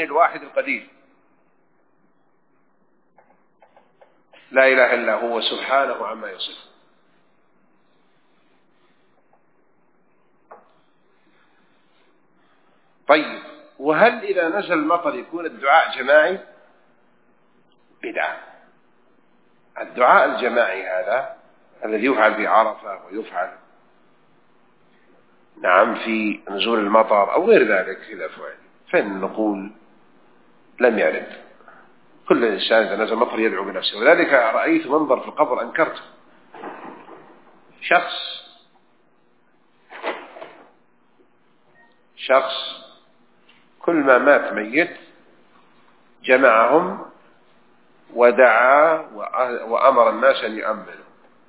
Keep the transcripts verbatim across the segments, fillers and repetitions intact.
الواحد القدير، لا إله إلا هو سبحانه عما يصف. طيب، وهل إذا نزل المطر يكون الدعاء جماعي؟ بدعة. الدعاء الجماعي هذا الذي يفعل في عرفة ويفعل نعم في نزول المطر أو غير ذلك في الأفعال، فإن نقول لم يرد. كل إنسان إذا نزل المطر يدعو بنفسه. ولذلك رأيت منظر في القبر أنكرته. شخص شخص كل ما مات ميت جمعهم ودعا وأمر الناس أن يؤمنوا.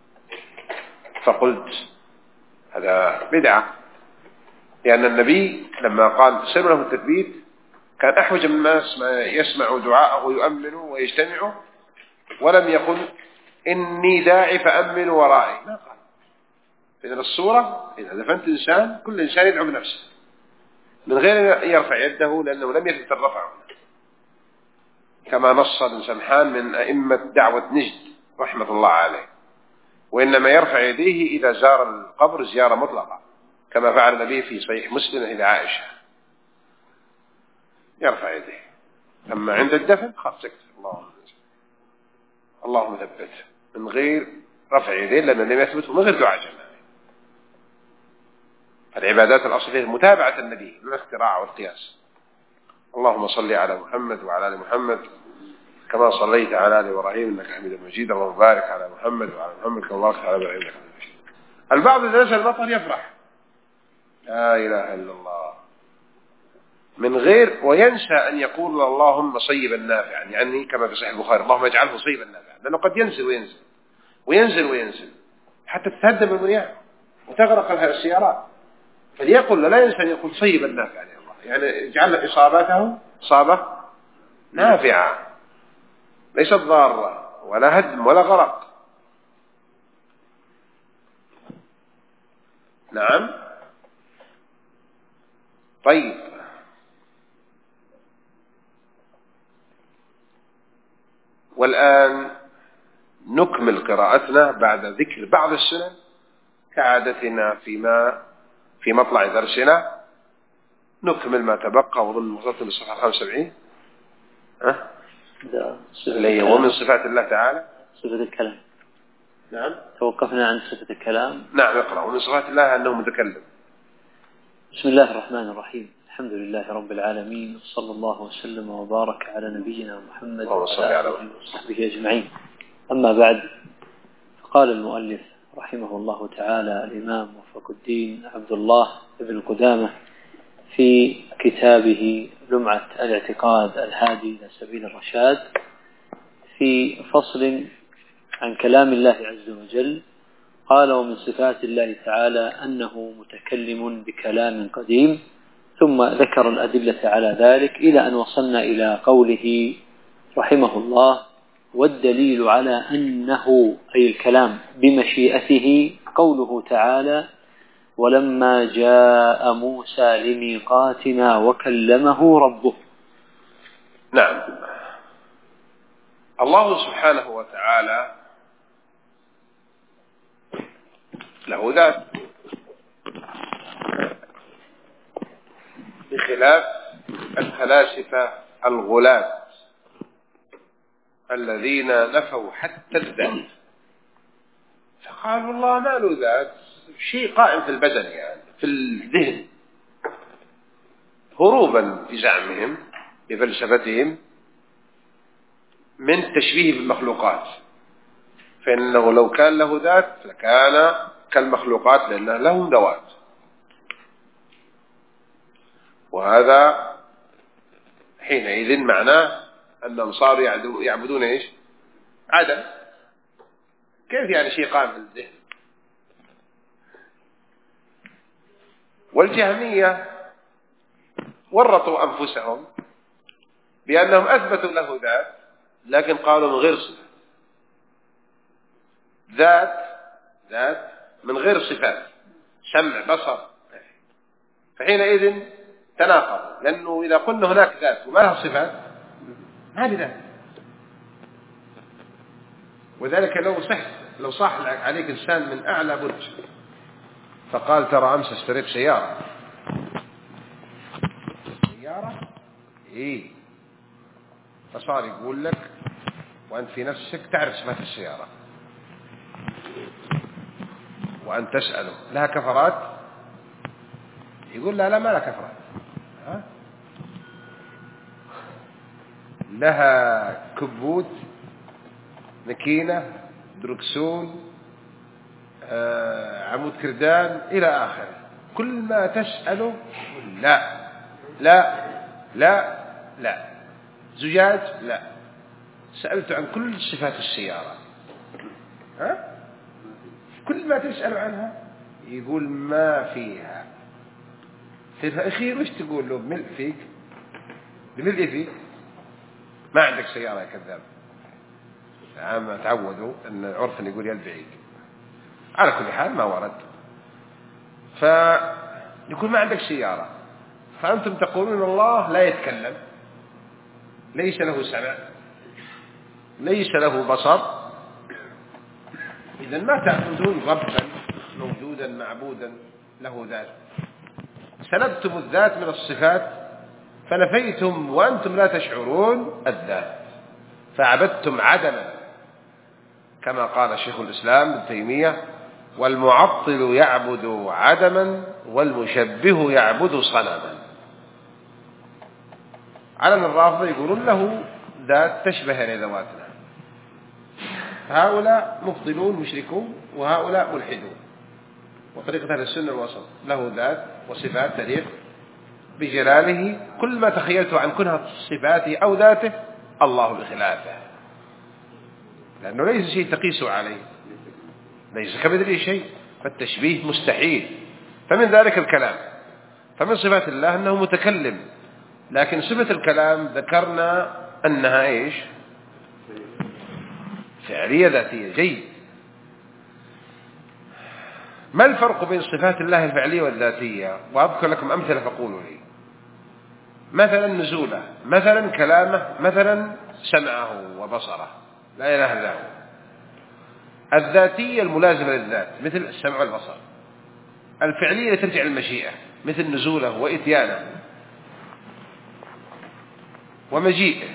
فقلت هذا بدعة، لأن النبي لما قال سر له التثبيت كان أحوج الناس ما يسمع دعاءه ويؤمنوا ويجتمعوا، ولم يقل إني داعي فأمنوا ورائي، ما قال. إذن الصورة إذا دفنت إنسان كل إنسان يدعو بنفسه من غير أن يرفع يده، لأنه لم يثبت الرفع، كما نص ابن سمحان من أئمة دعوة نجد رحمة الله عليه. وإنما يرفع يديه إذا زار القبر زيارة مطلقة، كما فعل النبي في صحيح مسلم إلى عائشة، يرفع يديه. أما عند الدفن خلاص سكت، اللهم اللهم ثبت من غير رفع يديه، لأنه لم يثبت من غير دعاء جماعي. العبادات الأصل فيها متابعة النبي من الاختراع والقياس. اللهم صل على محمد وعلى آل محمد كما صليت على آل إبراهيم إنك حميد مجيد. اللهم بارك على محمد وعلى محمد كما باركت على إبراهيم إنك حميد مجيد. البعض إذا نزل المطر يفرح لا إله إلا الله من غير، وينسى أن يقول اللهم صيبا نافعا، يعني كما في صحيح البخاري اللهم اجعله صيبا نافعا، لأنه قد ينزل وينزل وينزل وينزل حتى تتهدم البنيان وتغرق السيارات. فليقل لا ينسى أن يقول صيبا نافعا يا الله، يعني اجعل إصابته إصابة نافعة ليست ضارة ولا هدم ولا غرق. نعم. طيب، والآن نكمل قراءتنا بعد ذكر بعض السنن كعادتنا فيما في مطلع درسنا. نكمل ما تبقى، وظن وصلت للصفحة خمسة وسبعين ها اللي هو من صفات الله تعالى صفة الكلام. نعم، توقفنا عند صفة الكلام. نعم اقرأ. ومن صفات الله أنه متكلم. بسم الله الرحمن الرحيم. الحمد لله رب العالمين، صلى الله وسلم وبارك على نبينا محمد وعلى آله وصحبه أجمعين. أما بعد، فقال المؤلف رحمه الله تعالى الإمام وفق الدين عبد الله بن قدامة في كتابه لمعة الاعتقاد الهادي إلى سبيل الرشاد في فصل عن كلام الله عز وجل، قال ومن صفات الله تعالى أنه متكلم بكلام قديم، ثم ذكر الأدلة على ذلك إلى أن وصلنا إلى قوله رحمه الله والدليل على أنه أي الكلام بمشيئته قوله تعالى ولما جاء موسى لميقاتنا وكلمه ربه. نعم. الله سبحانه وتعالى له ذات بخلاف الفلاسفة الغلاة الذين نفوا حتى الذات، فقالوا الله ما له ذات، شيء قائم في البدن يعني في الذهن، هروبا في زعمهم بفلسفتهم من التشبيه بالمخلوقات، فإنه لو كان له ذات لكان كالمخلوقات لأنه لهم ذوات. وهذا حينئذ معناه أنهم صاروا يعبدون إيش؟ عدم. كيف يعني شيء قائم في الذهن؟ والجهمية ورطوا أنفسهم بأنهم أثبتوا له ذات، لكن قالوا من غير صفات، ذات ذات من غير صفات، سمع بصر. فحينئذ تناقض، لأنه إذا قلنا هناك ذات وما لها صفات ما بذات. وذلك لو صح لو صح عليك إنسان من أعلى برج فقال ترى أمس اشتريت سيارة سيارة إيه، فصار يقول لك وأنت في نفسك تعرف صفات السيارة وأن تسأله لها كفرات، يقول لا لا ما لها كفرات، ها؟ لها كبوت، ماكينة، دركسون، آه، عمود كردان إلى آخره. كل ما تسأله لا لا لا لا. زجاج لا. سألت عن كل صفات السيارة، ها؟ كل ما تسأل عنها يقول ما فيها. في الأخير وش تقول له؟ بملء فيك، بملء فيك ما عندك سيارة يا كذاب. عام تعودوا أن عرفا يقول يا البعيد. على كل حال ما ورد، فيقول ما عندك سيارة، فأنتم تقولون الله لا يتكلم، ليس له سمع، ليس له بصر، إذا ما تعبدون ربا موجودا معبودا له ذات. سلبتم الذات من الصفات فنفيتم وأنتم لا تشعرون الذات، فعبدتم عدما كما قال شيخ الإسلام ابن تيمية: والمعطل يعبد عدما والمشبه يعبد صنما. علم الرافضة يقولون له ذات تشبه يعني ذواتنا. هؤلاء مبطلون مشركون وهؤلاء ملحدون. وطريقة أهل السنة الوسط له ذات وصفات تليق بجلاله، كل ما تخيلته عن كنها صفاته أو ذاته الله بخلافه، لأنه ليس شيء تقيس عليه، ليس كمثله شيء، فالتشبيه مستحيل. فمن ذلك الكلام. فمن صفات الله أنه متكلم، لكن صفة الكلام ذكرنا أنها إيش؟ فعلية ذاتية. جيد. ما الفرق بين صفات الله الفعلية والذاتية؟ وأذكر لكم أمثلة فقولوا لي. مثلا نزوله، مثلا كلامه، مثلا سمعه وبصره، لا إله إلا هو. الذاتية الملازمة للذات مثل السمع والبصر. الفعلية ترجع للمشيئة مثل نزوله وإتيانه ومجيئه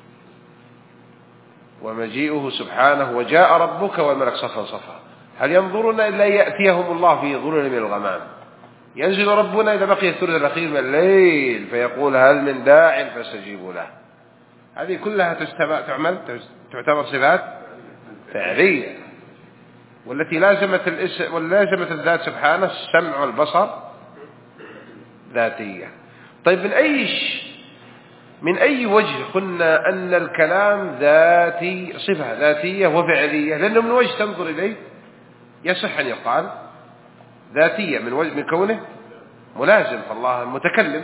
ومجيئه سبحانه: وجاء ربك والملك صفا صفا. هل ينظرون إلا يأتيهم الله في ظلل من الغمام؟ ينزل ربنا إذا بقي الثلث الأخير من الليل فيقول هل من داع فاستجيبوا له. هذه كلها تعمل تعتبر صفات فعلية. والتي لازمت الاسم ولازمت الذات سبحانه السمع والبصر ذاتية. طيب من أي من أي وجه قلنا أن الكلام ذاتي، صفة ذاتية وفعلية؟ لأنه من وجه تنظر إليه يصح أن يقال ذاتية من وجه من كونه ملازم، فالله متكلم.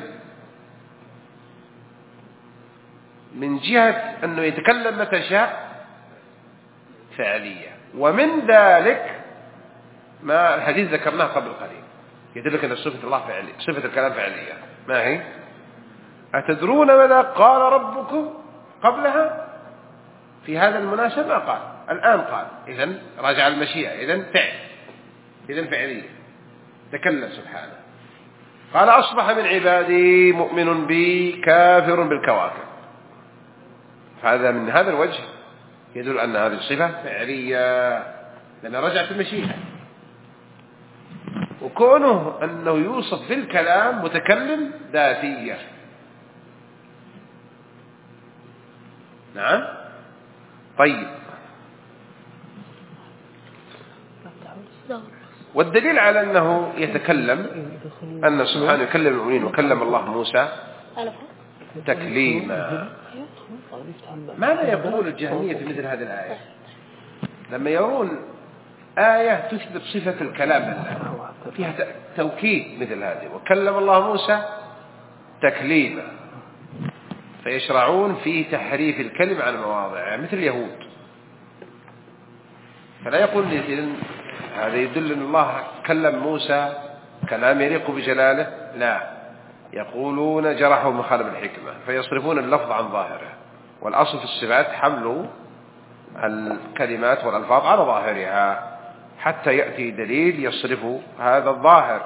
من جهة أنه يتكلم متى شاء فعلية. ومن ذلك ما الحديث ذكرناه قبل قليل يدلك أن صفة الله فعلية، صفة الكلام فعلية. ما هي؟ أتدرون ماذا قال ربكم قبلها؟ في هذا المناسبة ما قال، الآن قال. إذن راجع المشيئة، إذن فعل، إذن فعلية. تكلم سبحانه، قال أصبح من عبادي مؤمن بي كافر بالكواكب. فهذا من هذا الوجه يدل أن هذه الصفة فعلية لأنها رجعت المشيئة. وكونه أنه يوصف بالكلام متكلم ذاتية. نعم. طيب، والدليل على أنه يتكلم أن سبحانه يكلم المؤمنين، وكلم الله موسى تكليما. ماذا يقول الجهمية في مثل هذه الآية لما يرون آية تثبت صفة الكلام لله فيها توكيد مثل هذه، وكلم الله موسى تكليما، فيشرعون في تحريف الكلم عن مواضعه مثل اليهود. فلا يقول لي هذا يدل أن الله كلم موسى كلام يليق بجلاله، لا، يقولون جرحوا مخالف الحكمة فيصرفون اللفظ عن ظاهره، والأصل في الصفات حمل الكلمات والألفاظ على ظاهرها حتى يأتي دليل يصرف هذا الظاهر.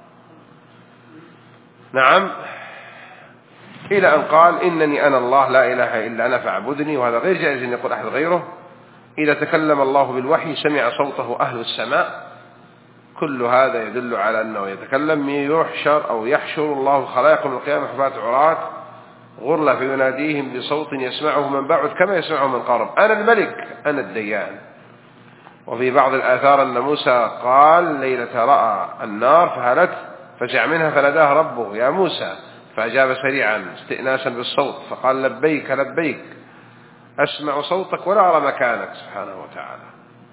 نعم، إلى أن قال إنني أنا الله لا إله إلا أنا فاعبدني، وهذا غير جائز أن يقول أحد غيره. إذا تكلم الله بالوحي سمع صوته أهل السماء، كل هذا يدل على أنه يتكلم. يحشر أو يحشر الله الخلائق من القيامة حفاة عراة غرلا فيناديهم بصوت يسمعه من بعد كما يسمعه من قرب، أنا الملك أنا الديان. وفي بعض الآثار أن موسى قال ليلة رأى النار فهلت فجع منها فناداه ربه يا موسى، فأجاب سريعا استئناسا بالصوت فقال لبيك لبيك أسمع صوتك ولا أرى مكانك سبحانه وتعالى.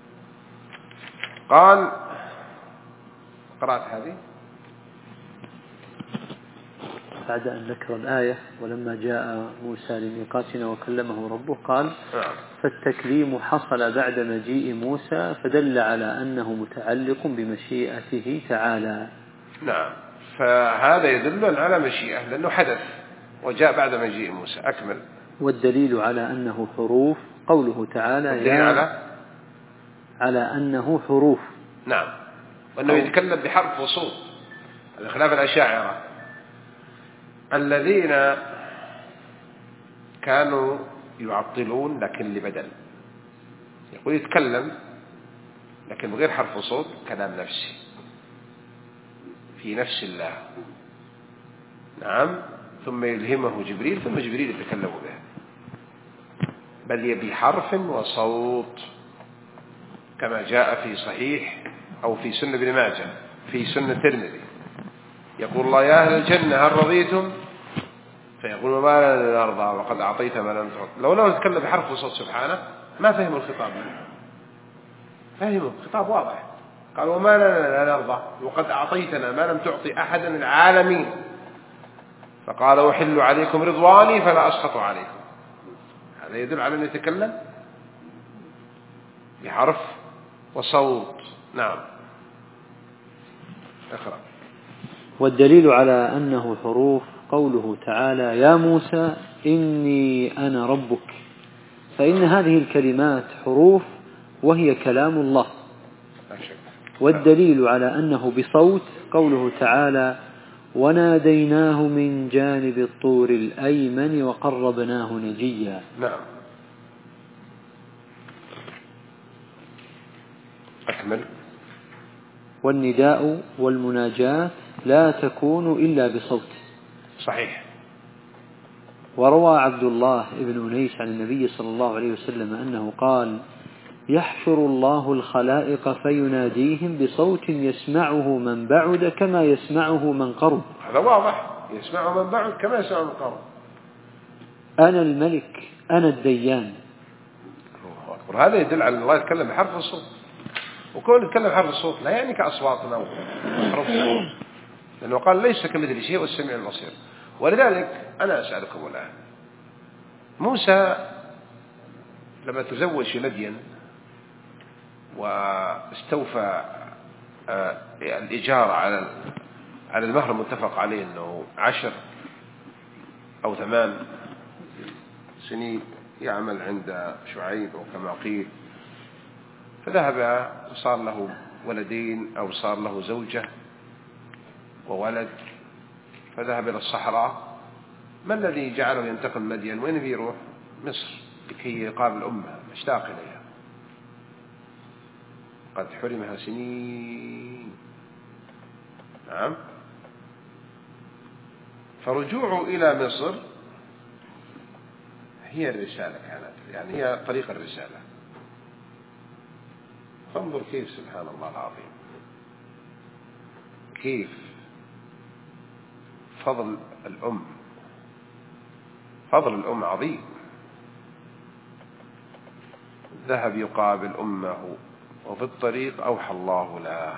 قال قرأت هذه بعد أن ذكر الآية ولما جاء موسى لميقاتنا وكلمه ربه قال فالتكليم حصل بعد مجيء موسى فدل على أنه متعلق بمشيئته تعالى. نعم، فهذا يدل على مشيئة لأنه حدث وجاء بعد مجيء موسى. أكمل. والدليل على أنه حروف قوله تعالى والدليل على على أنه حروف. نعم، وأنه يتكلم بحرف وصوت على خلاف الأشاعرة الذين كانوا يعطلون لكن لبدل، يقول يتكلم لكن بغير حرف وصوت، كلام نفسي في نفس الله. نعم، ثم يلهمه جبريل ثم جبريل يتكلم به، بل يبي حرف وصوت كما جاء في صحيح أو في سنة ابن ماجه في سنة الترمذي. يقول الله يا أهل الجنة هل رضيتم؟ فيقول ما لنا نرضى وقد أعطيت ما لم تعط. لو لو يتكلم بحرف وصوت سبحانه ما فهموا الخطاب، فهموا الخطاب واضح. قال وما لنا لا نرضى وقد أعطيتنا ما لم تعطي أحدا العالمين. فقال وحل عليكم رضواني فلا أسخط عليكم. هذا يدل على أن يتكلم بحرف وصوت. نعم، اقرأ. والدليل على أنه حروف قوله تعالى يا موسى إني أنا ربك، فإن هذه الكلمات حروف وهي كلام الله. والدليل على أنه بصوت قوله تعالى وناديناه من جانب الطور الأيمن وقربناه نجيا. نعم، أكمل. والنداء والمناجاة لا تكون إلا بصوت. صحيح. وروى عبد الله بن أنيس عن النبي صلى الله عليه وسلم أنه قال يحشر الله الخلائق فيناديهم بصوت يسمعه من بعد كما يسمعه من قرب. هذا واضح، يسمعه من بعد كما يسمعه من قرب. أنا الملك أنا الديان. وهذا يدل على الله يتكلم بحرف الصوت، وكون يتكلم بحرف الصوت لا يعني كأصواتنا وحرف الصوت، لأنه قال ليس كمثل شيء والسميع البصير. ولذلك أنا أسألكم الآن، موسى لما تزوج في مدين واستوفى الإجارة على على المهر المتفق عليه أنه عشر أو ثمان سنين يعمل عند شعيب أو كما قيل، فذهب وصار له ولدين أو صار له زوجة وولد، فذهب إلى الصحراء. ما الذي جعله ينتقل مدين؟ وين بيروح؟ مصر لكي يقابل أمه مشتاق إليها، قد حرمها سنين. نعم، فرجوعه إلى مصر هي الرسالة كانت، يعني هي طريق الرسالة. فانظر كيف سبحان الله العظيم، كيف فضل الأم، فضل الأم عظيم. ذهب يقابل أمه وفي الطريق أوحى الله له.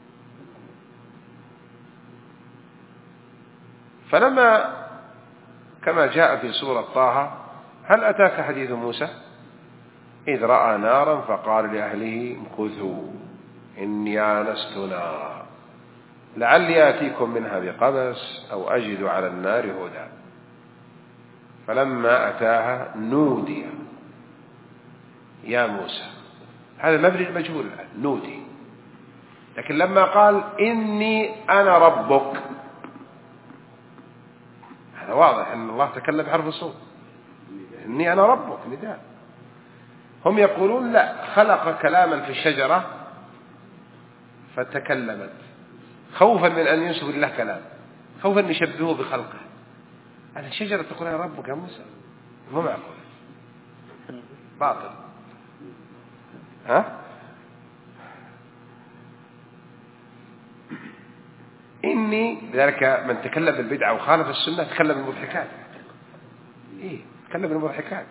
فلما كما جاء في سورة طه هل أتاك حديث موسى إذ رأى نارا فقال لأهله امكثوا إني آنست نارا لعلي آتيكم منها بقبس أو أجد على النار هدى. فلما أتاها نودي يا موسى، هذا مبني المجهول نودي، لكن لما قال إني أنا ربك هذا واضح أن الله تكلم بحرف الصوت، إني أنا ربك نداء. هم يقولون لا، خلق كلاما في الشجرة فتكلمت خوفا من أن ينسب الله كلام، خوفا أن يشبهه بخلقه. هذه الشجرة تقول أنا ربك يا موسى، مو معقول، باطل. ها إني لذلك من تكلم بالبدعة وخالف السنة تكلم بالمضحكات. إيه تكلم بالمضحكات.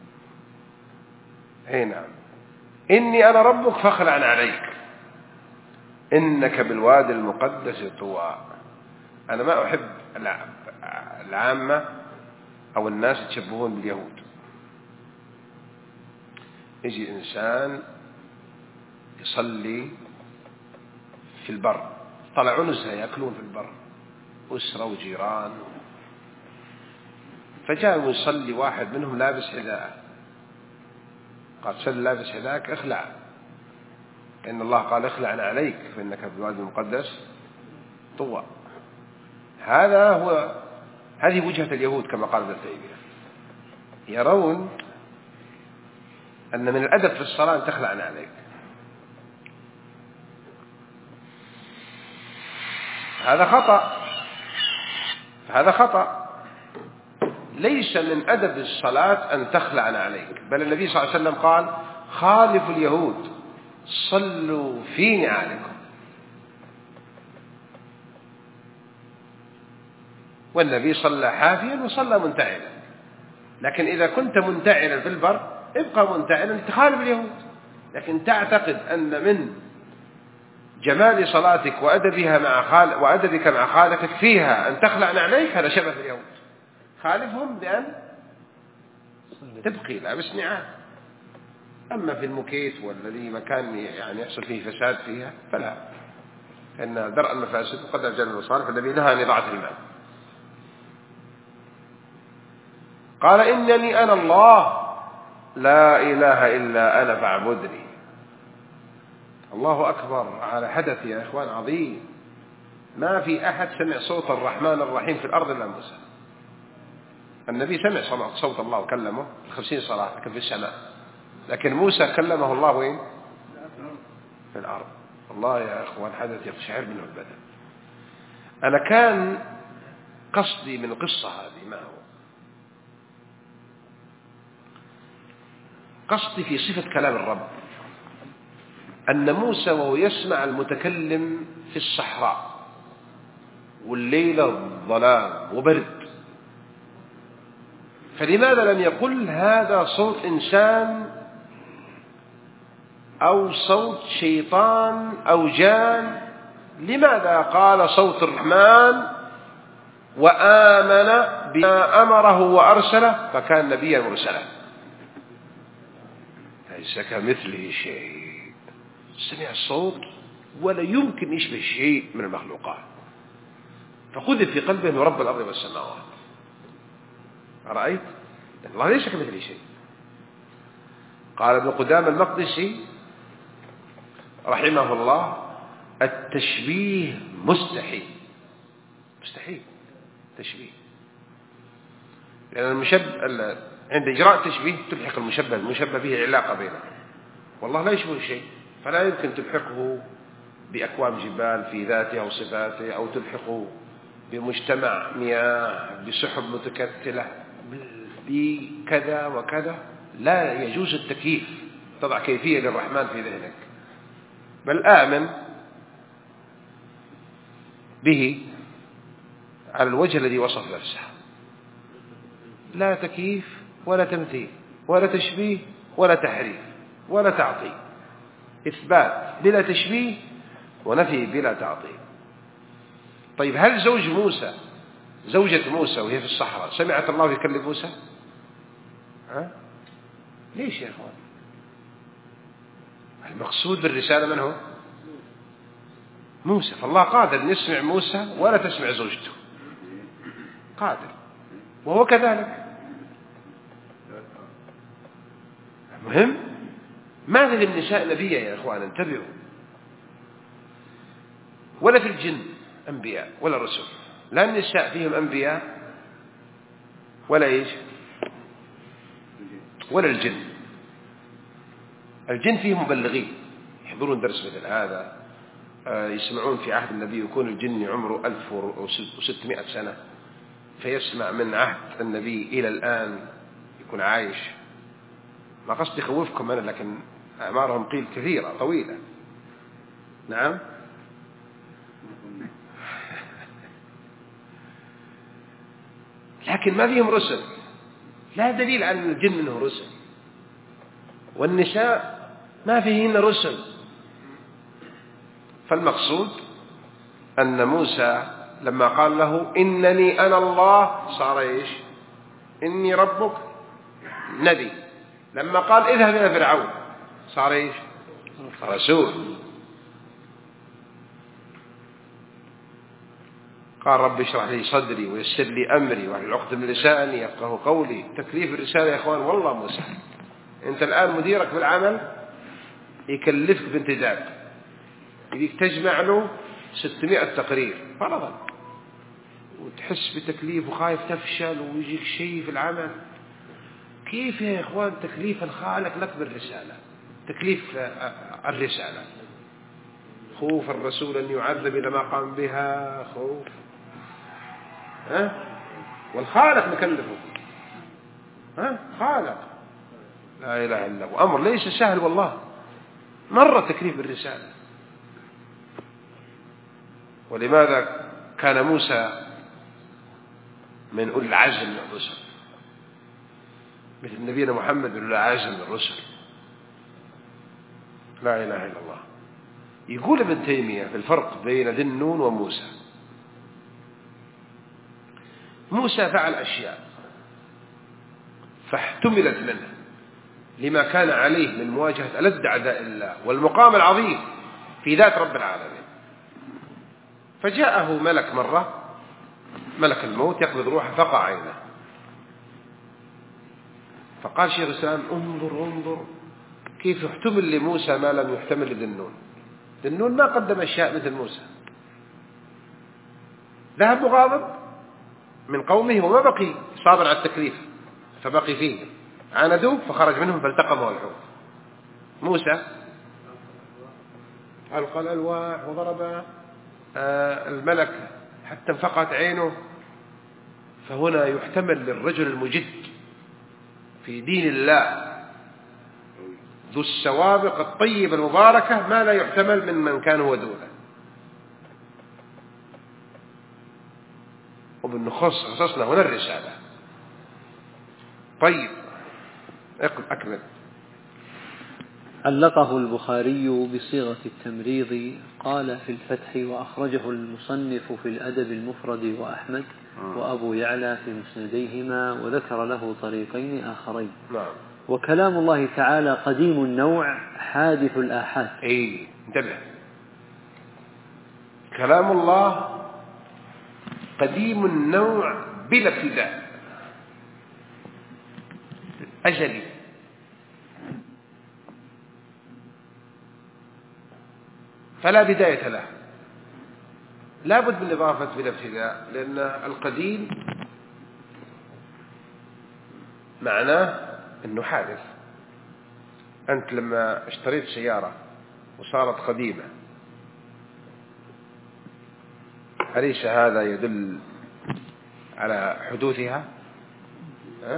إيه نعم. إني أنا ربك فاخلع عليك إنك بالوادي المقدس طوى. أنا ما أحب العامة أو الناس يتشبهون باليهود. يجي إنسان يصلي في البر، طلعوا نزهة يأكلون في البر أسرة وجيران، فجاء يصلي واحد منهم لابس حذاء، قال سل لابس حذاءك اخلع، إن الله قال اخلع عليك فإنك بالوادي المقدس طوى. هذا هو هذه وجهة اليهود كما قال ابن تيمية، يرون أن من الأدب في الصلاة أن تخلع عليك. هذا خطأ، هذا خطأ. ليس من أدب الصلاة أن تخلع عليك، بل النبي صلى الله عليه وسلم قال خالفوا اليهود صلوا في نعالكم. والنبي صلى حافيا وصلى منتعلا، لكن إذا كنت منتعلا في البر ابقى منتعلا تخالف اليهود. لكن تعتقد أن من جمال صلاتك وأدبها مع خال وأدبك مع خالقك فيها أن تخلع عليك، هذا شبه اليهود. خالفهم بأن تبقي لابس نعال. أما في المكيت والذي مكان يعني يحصل فيه فساد فيها فلا، إن درء المفاسد وقدر جل المصالح، الذي نهى عن إضاعة المال. قال إنني أنا الله لا إله إلا أنا فاعبدني. الله أكبر على حدث يا إخوان عظيم. ما في أحد سمع صوت الرحمن الرحيم في الأرض إلا موسى. النبي سمع صوت الله وكلمه خمسين صلاة لكن في السماء، لكن موسى كلمه الله وين؟ في الأرض. الله يا إخوان حدث يقشعر منه البدن. أنا كان قصدي من القصة هذه ما هو قصدي في صفة كلام الرب، أن موسى وهو يسمع المتكلم في الصحراء والليلة ظلام وبرد، فلماذا لم يقل هذا صوت إنسان أو صوت شيطان أو جان؟ لماذا قال صوت الرحمن وآمن بما أمره وأرسله فكان نبيا مرسلا؟ ليس كمثله شيء. سمع الصوت ولا يمكن يشبه شيء من المخلوقات، فخذ في قلبه أنه رب الأرض والسماوات. أرأيت؟ الله ليس كمثله شيء. قال ابن قدامة المقدسي رحمه الله التشبيه مستحيل، مستحيل تشبيه، لأن المشبه عند إجراء تشبيه تلحق المشبه المشبه به علاقة بينه، والله لا يشبه شيء، فلا يمكن تلحقه بأكوام جبال في ذاته أو صفاته، أو تلحقه بمجتمع مياه بسحب متكتلة بكذا وكذا. لا يجوز التكييف، تضع كيفية للرحمن في ذهنك، بل آمن به على الوجه الذي وصف نفسه، لا تكييف ولا تمثيل ولا تشبيه ولا تحريف ولا تعطيل، إثبات بلا تشبيه ونفي بلا تعطيل. طيب هل زوج موسى زوجة موسى وهي في الصحراء سمعت الله يكلم موسى؟ ها؟ ليش يا أخوان؟ المقصود بالرسالة من هو؟ موسى، فالله قادر أن يسمع موسى ولا تسمع زوجته، قادر، وهو كذلك. مهم ما في النساء نبيا يا إخوان، انتبهوا. ولا في الجن أنبياء ولا رسل، لا النساء فيهم أنبياء ولا إيش ولا الجن. الجن فيهم مبلغين يحضرون درس مثل هذا، يسمعون في عهد النبي، يكون الجن عمره ألف وستمائة سنة، فيسمع من عهد النبي إلى الآن يكون عايش. ما قصدي خوفكم أنا، لكن أعمارهم قيل كثيرة طويلة. نعم. لكن ما فيهم رسل، لا دليل على أن الجن منه رسل. والنساء ما فيهن رسل. فالمقصود أن موسى لما قال له إنني أنا الله صار إيش؟ إني ربك نبي. لما قال اذهب إلى فرعون صار إيش؟ رسول. قال رب اشرح لي صدري ويسر لي أمري واحلل عقدة من لساني يفقهوا قولي. تكليف الرسالة يا إخوان والله مو سهل. أنت الآن مديرك في العمل يكلفك بانتداب، يديك تجمع له ستمائة تقرير فرضا، وتحس بتكليف وخايف تفشل ويجيك شيء في العمل. كيف يا إخوان تكليف الخالق لك بالرسالة؟ تكليف الرسالة خوف الرسول أن يعذب إذا ما قام بها، خوف ها؟ والخالق مكلفه، ها؟ خالق لا إله إلا هو. أمر ليس سهل والله، مرة تكليف بالرسالة. ولماذا كان موسى من أولي العزم من الرسل، مثل نبينا محمد من أولي العزم من الرسل. لا إله إلا الله. يقول ابن تيمية في الفرق بين ذي النون وموسى، موسى فعل أشياء فاحتملت منه لما كان عليه من مواجهة ألد أعداء الله والمقام العظيم في ذات رب العالمين. فجاءه ملك مرة، ملك الموت يقبض روحه، فقع عينه. فقال شيخ الإسلام انظر انظر كيف يحتمل لموسى ما لم يحتمل لذي النون. ذي النون ما قدم أشياء مثل موسى، ذهب مغاضب من قومه وما بقي صابر على التكليف، فبقي فيه عاندوه فخرج منهم فالتقمه الحوت. موسى ألقى الألواح وضرب الملك حتى انفقعت عينه. فهنا يحتمل للرجل المجد في دين الله ذو السوابق الطيبة المباركة ما لا يحتمل من من كان هو دونه. وبالنخص خصصنا هنا الرسالة. طيب أكمل. علقه البخاري بصيغة التمريض، قال في الفتح وأخرجه المصنف في الأدب المفرد وأحمد وأبو يعلى في مسنديهما، وذكر له طريقين آخرين. نعم. وكلام الله تعالى قديم النوع حادث الآحاد. أي انتبه، كلام الله قديم النوع بلا ابتداء، أجلي، فلا بداية له، لا بد من إضافة بلا ابتداء، لأن القديم معناه أنه حادث. أنت لما اشتريت سيارة وصارت قديمة، أليس هذا يدل على حدوثها؟ أه؟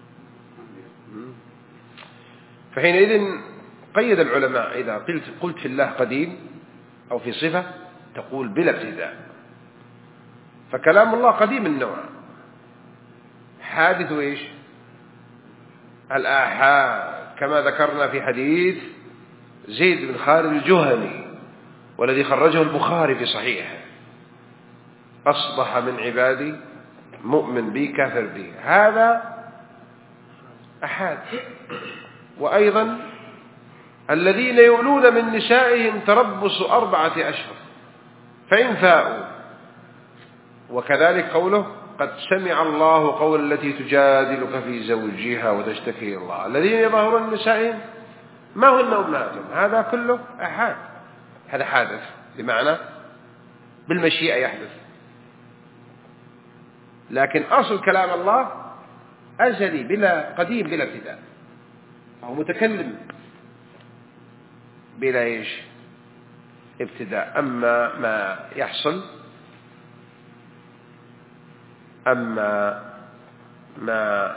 فحينئذ قيد العلماء إذا قلت, قلت في الله قديم أو في صفة تقول بلا ابتداء. فكلام الله قديم النوع حادث إيش؟ الآحاد، كما ذكرنا في حديث زيد بن خالد الجهني والذي خرجه البخاري في صحيحه: أصبح من عبادي مؤمن بي كافر بي. هذا أحاد. وأيضا الذين يولون من نسائهم تربص أربعة أشهر فإن فاءوا. وكذلك قوله قد سمع الله قول التي تجادلك في زوجها وتشتكي إلى الله. الذين يظاهرون من نسائهم ما هن أمهاتهم، هذا كله أحاد، هذا حادث بمعنى بالمشيئة يحدث. لكن أصل كلام الله أزلي بلا قديم بلا ابتداء، أو متكلم بلا إيش ابتداء. أما ما يحصل أما ما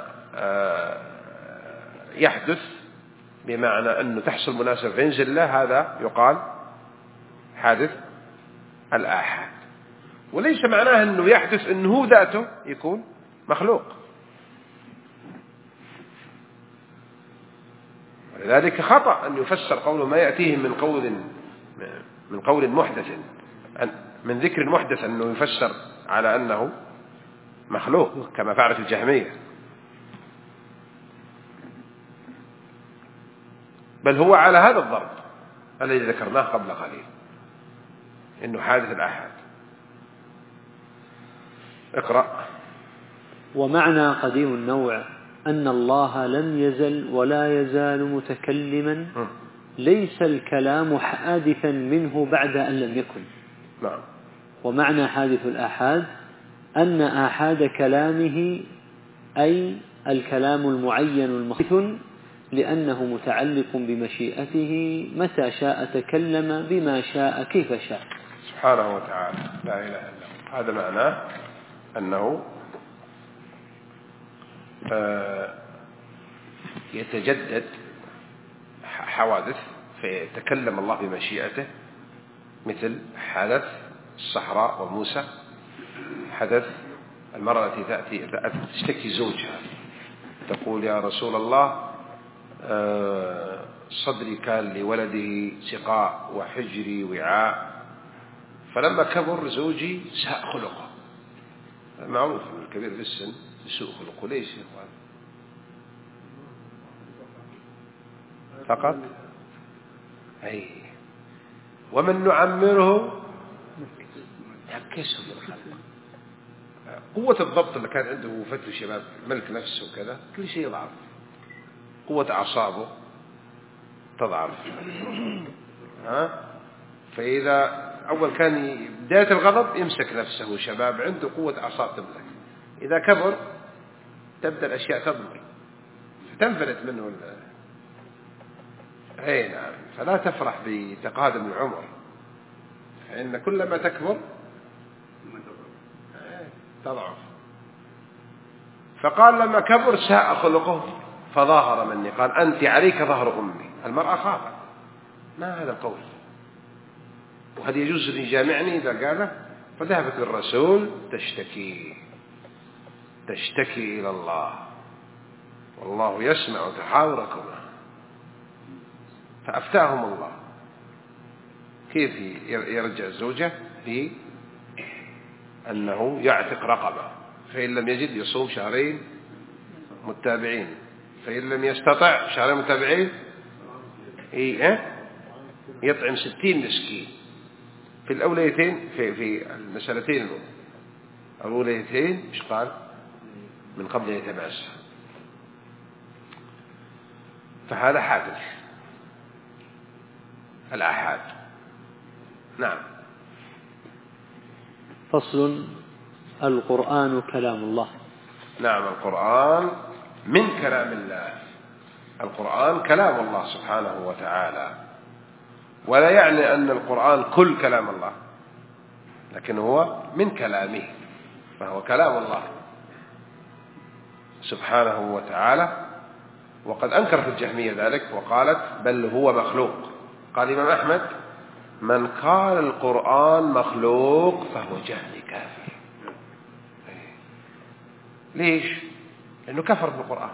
يحدث بمعنى أنه تحصل مناسبة فينزل الله، هذا يقال حادث الآحاد. وليس معناه أنه يحدث أنه ذاته يكون مخلوق. ولذلك خطأ أن يفسر قوله ما يأتيهم من قول من قول محدث من ذكر محدث أنه يفسر على أنه مخلوق كما فعلت الجهمية، بل هو على هذا الضرب الذي ذكرناه قبل قليل، إنه حادث الآحاد. اقرأ. ومعنى قديم النوع أن الله لم يزل ولا يزال متكلما، ليس الكلام حادثا منه بعد أن لم يكن. نعم. ومعنى حادث الآحاد أن آحاد كلامه أي الكلام المعين المخصوص، لأنه متعلق بمشيئته، متى شاء تكلم بما شاء كيف شاء سبحانه وتعالى، لا إله إلا هو. هذا معناه أنه يتجدد حوادث فيتكلم الله بمشيئته، مثل حدث الصحراء وموسى، حدث المرأة التي تأتي تشتكي زوجها تقول يا رسول الله صدري كان لولده سقاء وحجري وعاء، فلما كبر زوجي ساء خلقه. معروف أن الكبير في السن سوء خلقه. ليش يا إخوان؟ فقط أي ومن نعمره يكسه بالخلق. قوة الضبط اللي كان عنده فتر الشباب، ملك نفسه وكذا، كل شيء يضعف، قوة أعصابه تضعف. ها؟ فإذا أول كان بداية الغضب يمسك نفسه شباب، عنده قوة أعصاب تملك. إذا كبر تبدأ الأشياء تضمر فتنفلت منه ال... أي نعم. فلا تفرح بتقادم العمر، فإن كلما تكبر تضعف. فقال لما كبر ساء خلقه فظاهر مني، قال أنت عليك ظهر أمي. المرأة خافت، ما هذا القول؟ وهذا يجوز أن يجامعني إذا قاله. فذهبت للرسول تشتكي تشتكي إلى الله، والله يسمع تحاوركما. فأفتاهم الله كيف يرجع الزوجة بأنه يعتق رقبة، فإن لم يجد يصوم شهرين متابعين، فإن لم يستطع شهرين متابعين إيه يطعم ستين مسكين. في الأوليتين في في المسألتين الأوليتين إيش قال؟ من قبل أن يتماسى. فهذا حادث الآحاد. نعم. فصل. القرآن كلام الله. نعم، القرآن من كلام الله. القرآن كلام الله سبحانه وتعالى، ولا يعني أن القرآن كل كلام الله، لكن هو من كلامه، فهو كلام الله سبحانه وتعالى. وقد أنكرت الجهمية ذلك وقالت بل هو مخلوق. قال الإمام أحمد من قال القرآن مخلوق فهو جهمي كافر. ليش؟ لأنه كفر بالقرآن.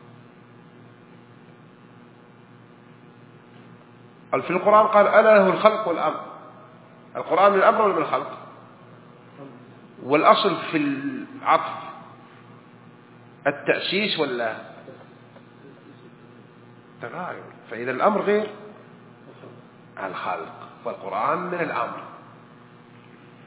قال في القرآن قال أنا له الخلق والأمر. القرآن من الأمر ولا من الخلق؟ والأصل في العطف التأسيس ولا تغاير؟ فإذا الأمر غير الخلق، والقرآن من الأمر.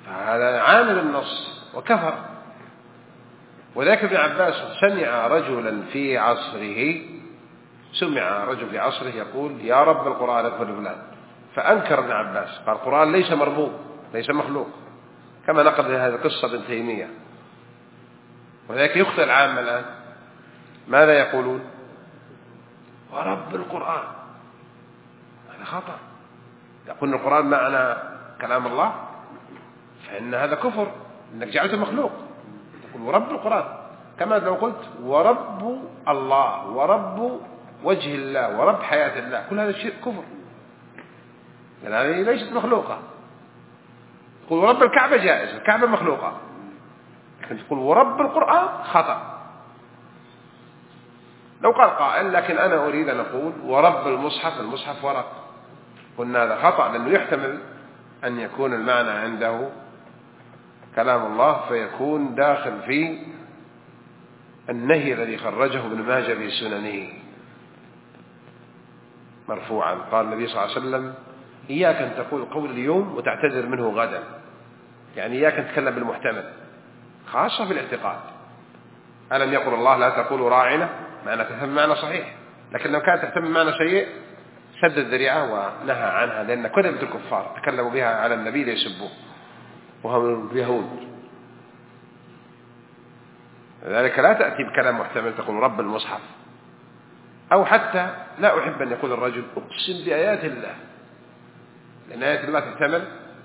فهذا عامل النص وكفر. وذاك ابن عباس سمع رجلا في عصره سمع رجل في عصره يقول يا رب القرآن اغفر لفلان، فأنكر ابن عباس قال القرآن ليس مربوب ليس مخلوق، كما نقل هذه القصة ابن تيمية. وذاك يخطئ العامة الآن، ماذا يقولون؟ ورب القرآن، هذا خطأ. يقول القرآن معنى كلام الله، فإن هذا كفر إنك جعلته مخلوق. تقول ورب القرآن، كما لو قلت ورب الله ورب وجه الله ورب حياة الله، كل هذا الشيء كفر، لأن هذه ليست مخلوقة. تقول ورب الكعبة جائز، الكعبة مخلوقة، لكن تقول ورب القرآن خطأ. لو قال قائل لكن أنا أريد أن أقول ورب المصحف، المصحف ورق، قلنا هذا خطأ، لأنه يحتمل أن يكون المعنى عنده كلام الله فيكون داخل في النهي الذي خرجه ابن ماجه في سننه مرفوعا. قال النبي صلى الله عليه وسلم إياك أن تقول قول اليوم وتعتذر منه غدا، يعني إياك أن تتكلم بالمحتمل، خاصة في الاعتقاد. ألم يقل الله لا تقولوا راعنا، معنى تفهم معنى صحيح، لكن لو كانت تفهم معنى سيء سد الذريعة ونهى عنها، لأن كذبت الكفار تكلموا بها على النبي ليسبوه وهم اليهود. لذلك لا تأتي بكلام محتمل تقول رب المصحف، أو حتى لا أحب أن يقول الرجل أقسم بآيات الله، لأن آيات الله تحتمل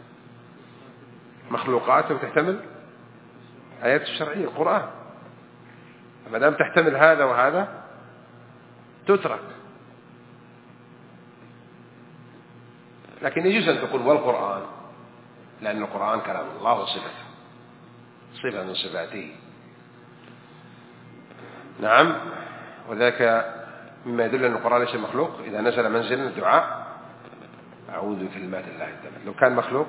مخلوقات وتحتمل آيات الشرعية القرآن، فما دام تحتمل هذا وهذا تترك. لكن يجوز أن تقول والقرآن، لأن القرآن كلام الله وصفته، صفة من صفاته. نعم، وذاك مما يدل أن القرآن ليس مخلوق. إذا نزل منزلا الدعاء أعوذ بكلمات الله التامات، لو كان مخلوق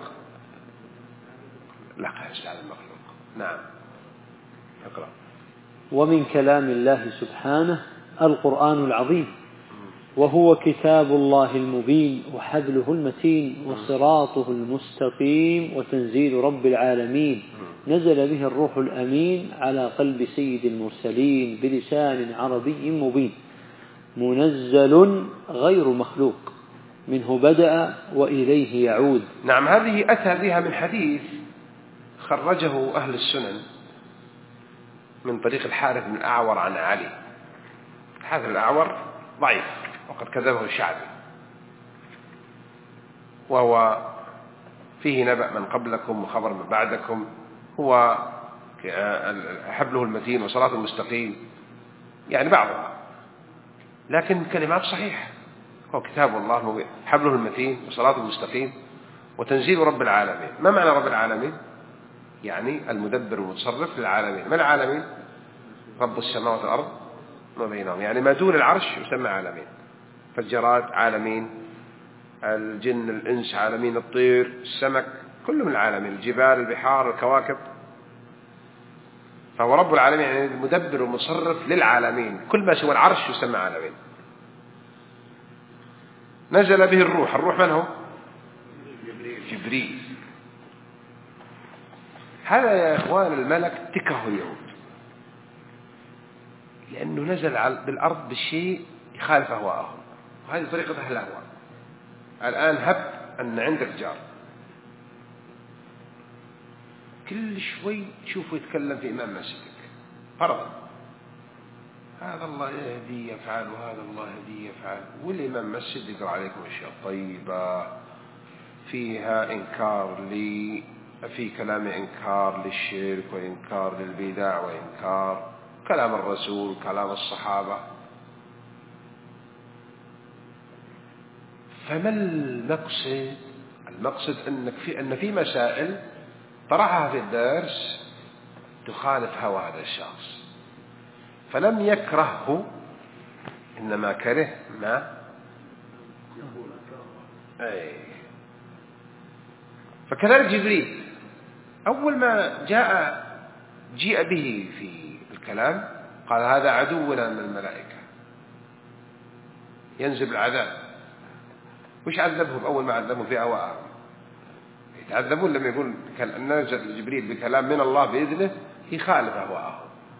لا قياس على المخلوق. نعم، اقرأ. ومن كلام الله سبحانه القرآن العظيم، وهو كتاب الله المبين وحبله المتين وصراطه المستقيم وتنزيل رب العالمين، نزل به الروح الأمين على قلب سيد المرسلين بلسان عربي مبين، منزل غير مخلوق، منه بدأ وإليه يعود. نعم، هذه أتى بها من حديث خرجه أهل السنن من طريق الحارث بن الأعور عن علي. الحارث الأعور ضعيف وقد كذبه الشعبي، وهو فيه نبأ من قبلكم وخبر من بعدكم، هو حبله المتين وصراط المستقيم، يعني بعضها، لكن كلمات صحيحة. هو كتاب الله حبله المتين وصراط المستقيم وتنزيل رب العالمين. ما معنى رب العالمين؟ يعني المدبر والمتصرف للعالمين. ما العالمين؟ رب السماوات والأرض ما بينهم، يعني ما دون العرش يسمى عالمين. فالجراد عالمين، الجن الإنس عالمين، الطير السمك كل من العالمين، الجبال البحار الكواكب. فهو رب العالمين يعني المدبر والمصرف للعالمين، كل ما سوى العرش يسمى عالمين. نزل به الروح. الروح من هو؟ جبريل. هذا يا إخوان الملك تكه اليهود، لأنه نزل بالأرض بالشيء يخالف أهواءهم، وهذه طريقة أهل الأهواء. الآن هب أن عندك جار كل شوي تشوفه يتكلم في إمام مسجدك فرضا، هذا الله يهدي يفعل وهذا الله يهدي يفعل، والإمام مسجد يقرأ عليكم أشياء طيبة فيها إنكار لي، في كلام إنكار للشرك وإنكار للبدع وإنكار كلام الرسول كلام الصحابة. فما المقصد؟ المقصد أنك في أن في مسائل طرحها في الدرس تخالف هوى هذا الشخص، فلم يكرهه إنما كره ما أي. فكذلك جبريل أول ما جاء جيء به في الكلام قال هذا عدونا من الملائكة ينزل العذاب. وش عذبهم؟ أول ما عذبهم في أواهم يعذبون لما يقول نزل جبريل بكلام من الله بإذنه يخالف أهواءهم،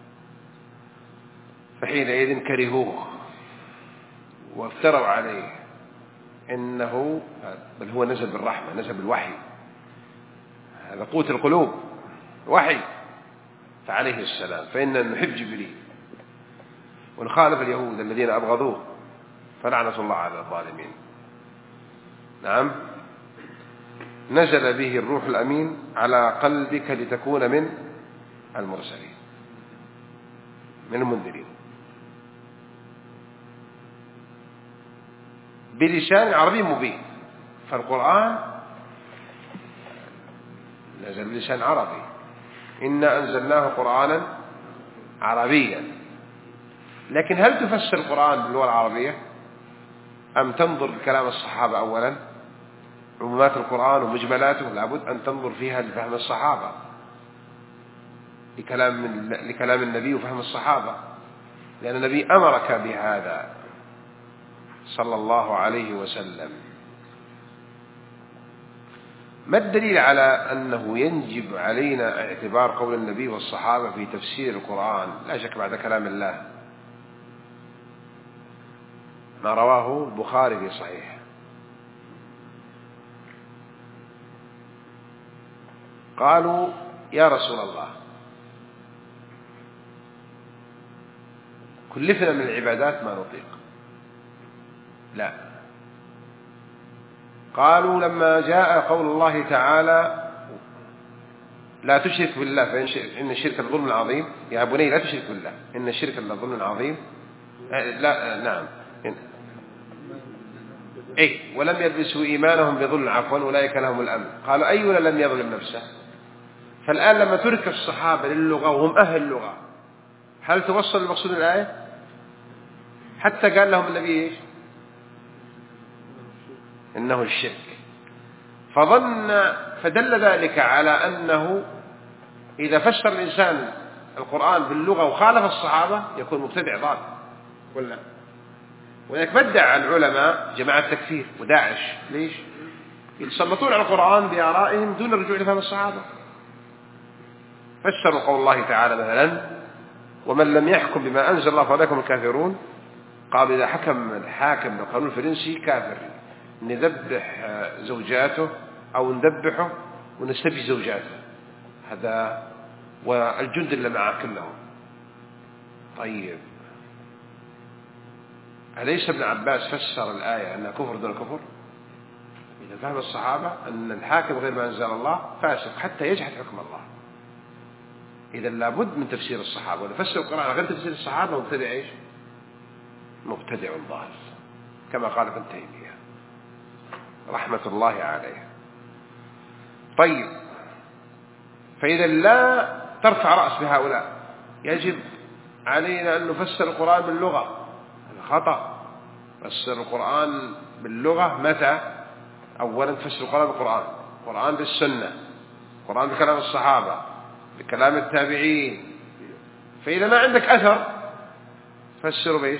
فحينئذ كرهوه وافتروا عليه إنه بل هو نزل بالرحمة، نزل بالوحي، هذا قوت القلوب وحي. فعليه السلام فإننا نحب جبريل ونخالف اليهود الذين أبغضوه، فلعنة الله على الظالمين. نعم. نزل به الروح الأمين على قلبك لتكون من المرسلين، من المنذرين، بلسان عربي مبين. فالقرآن نزل بلسان عربي، إنا أنزلناه قرآنا عربيا. لكن هل تفسر القرآن باللغة العربية أم تنظر لكلام الصحابة أولا؟ عمومات القرآن ومجملاته لابد أن تنظر فيها لفهم الصحابة، لكلام, لكلام النبي وفهم الصحابة، لأن النبي أمرك بهذا صلى الله عليه وسلم. ما الدليل على أنه ينجب علينا اعتبار قول النبي والصحابة في تفسير القرآن؟ لا شك بعد كلام الله ما رواه البخاري في صحيح، قالوا يا رسول الله كلفنا من العبادات ما نطيق. لا، قالوا لما جاء قول الله تعالى لا تشرك بالله فإن الشرك الظلم العظيم، يا بني لا تشرك بالله إن الشرك الظلم العظيم. لا نعم إيه ولم يلبسوا إيمانهم بظلم عفوا أولئك لهم الأمن. قالوا أينا لم يظلم نفسه؟ فالآن لما ترك الصحابة للغة وهم أهل اللغة، هل توصل المقصود الآية؟ حتى قال لهم النبي إيش؟ إنه الشرك. فظن فدل ذلك على أنه إذا فسر الإنسان القرآن باللغة وخالف الصحابة يكون مبتدع ضال، ولا ولذلك بدع العلماء جماعة التكفير وداعش. ليش؟ يتسلطون على القرآن بآرائهم دون الرجوع لفهم الصحابة. فسروا قول الله تعالى مثلا ومن لم يحكم بما أنزل الله فأولئك هم الكافرون. قالوا إذا حكم الحاكم بالقانون الفرنسي كافر، نذبح زوجاته أو نذبحه ونستبي زوجاته، هذا والجند اللي معه كلهم. طيب أليس ابن عباس فسر الآية أنها كفر دون كفر؟ إذا فهم الصحابة أن الحاكم غير ما أنزل الله فاسق حتى يجحد حكم الله. إذا لابد من تفسير الصحابة، ونفسر القرآن غير تفسير الصحابة مبتدع إيش؟ مبتدع ضال، كما قال ابن تيمية رحمة الله عليه. طيب فإذا لا ترفع رأس بهؤلاء، يجب علينا أن نفسر القرآن باللغة. خطأ. فسر القرآن باللغة متى؟ أولا تفسر القرآن بالقرآن، القرآن بالسنة، القرآن بكلام الصحابة، بكلام التابعين. فإذا ما عندك أثر فسره بإيش؟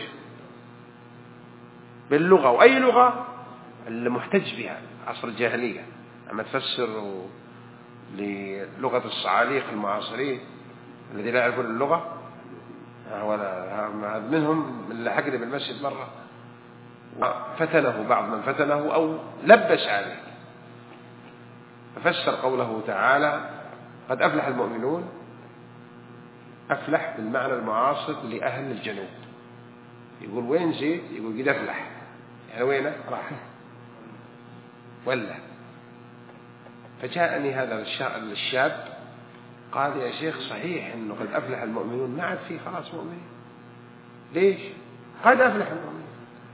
باللغة. وأي لغة اللي محتج بها عصر الجاهلية. أما تفسر للغة الصعاليق المعاصرين الذي لا يعرفون اللغة، ولا منهم اللي حقني بالمسجد مرة وفتنه بعض من فتنه أو لبس عليه، ففسر قوله تعالى قد أفلح المؤمنون. أفلح بالمعنى المعاصر لأهل الجنوب. يقول وين زيد؟ يقول قد أفلح، يعني وينه؟ راح ولا. فجاءني هذا الشاب قال يا شيخ صحيح إنه قد أفلح المؤمنون، ما عاد فيه خلاص مؤمنين. ليش؟ قد أفلح المؤمنين.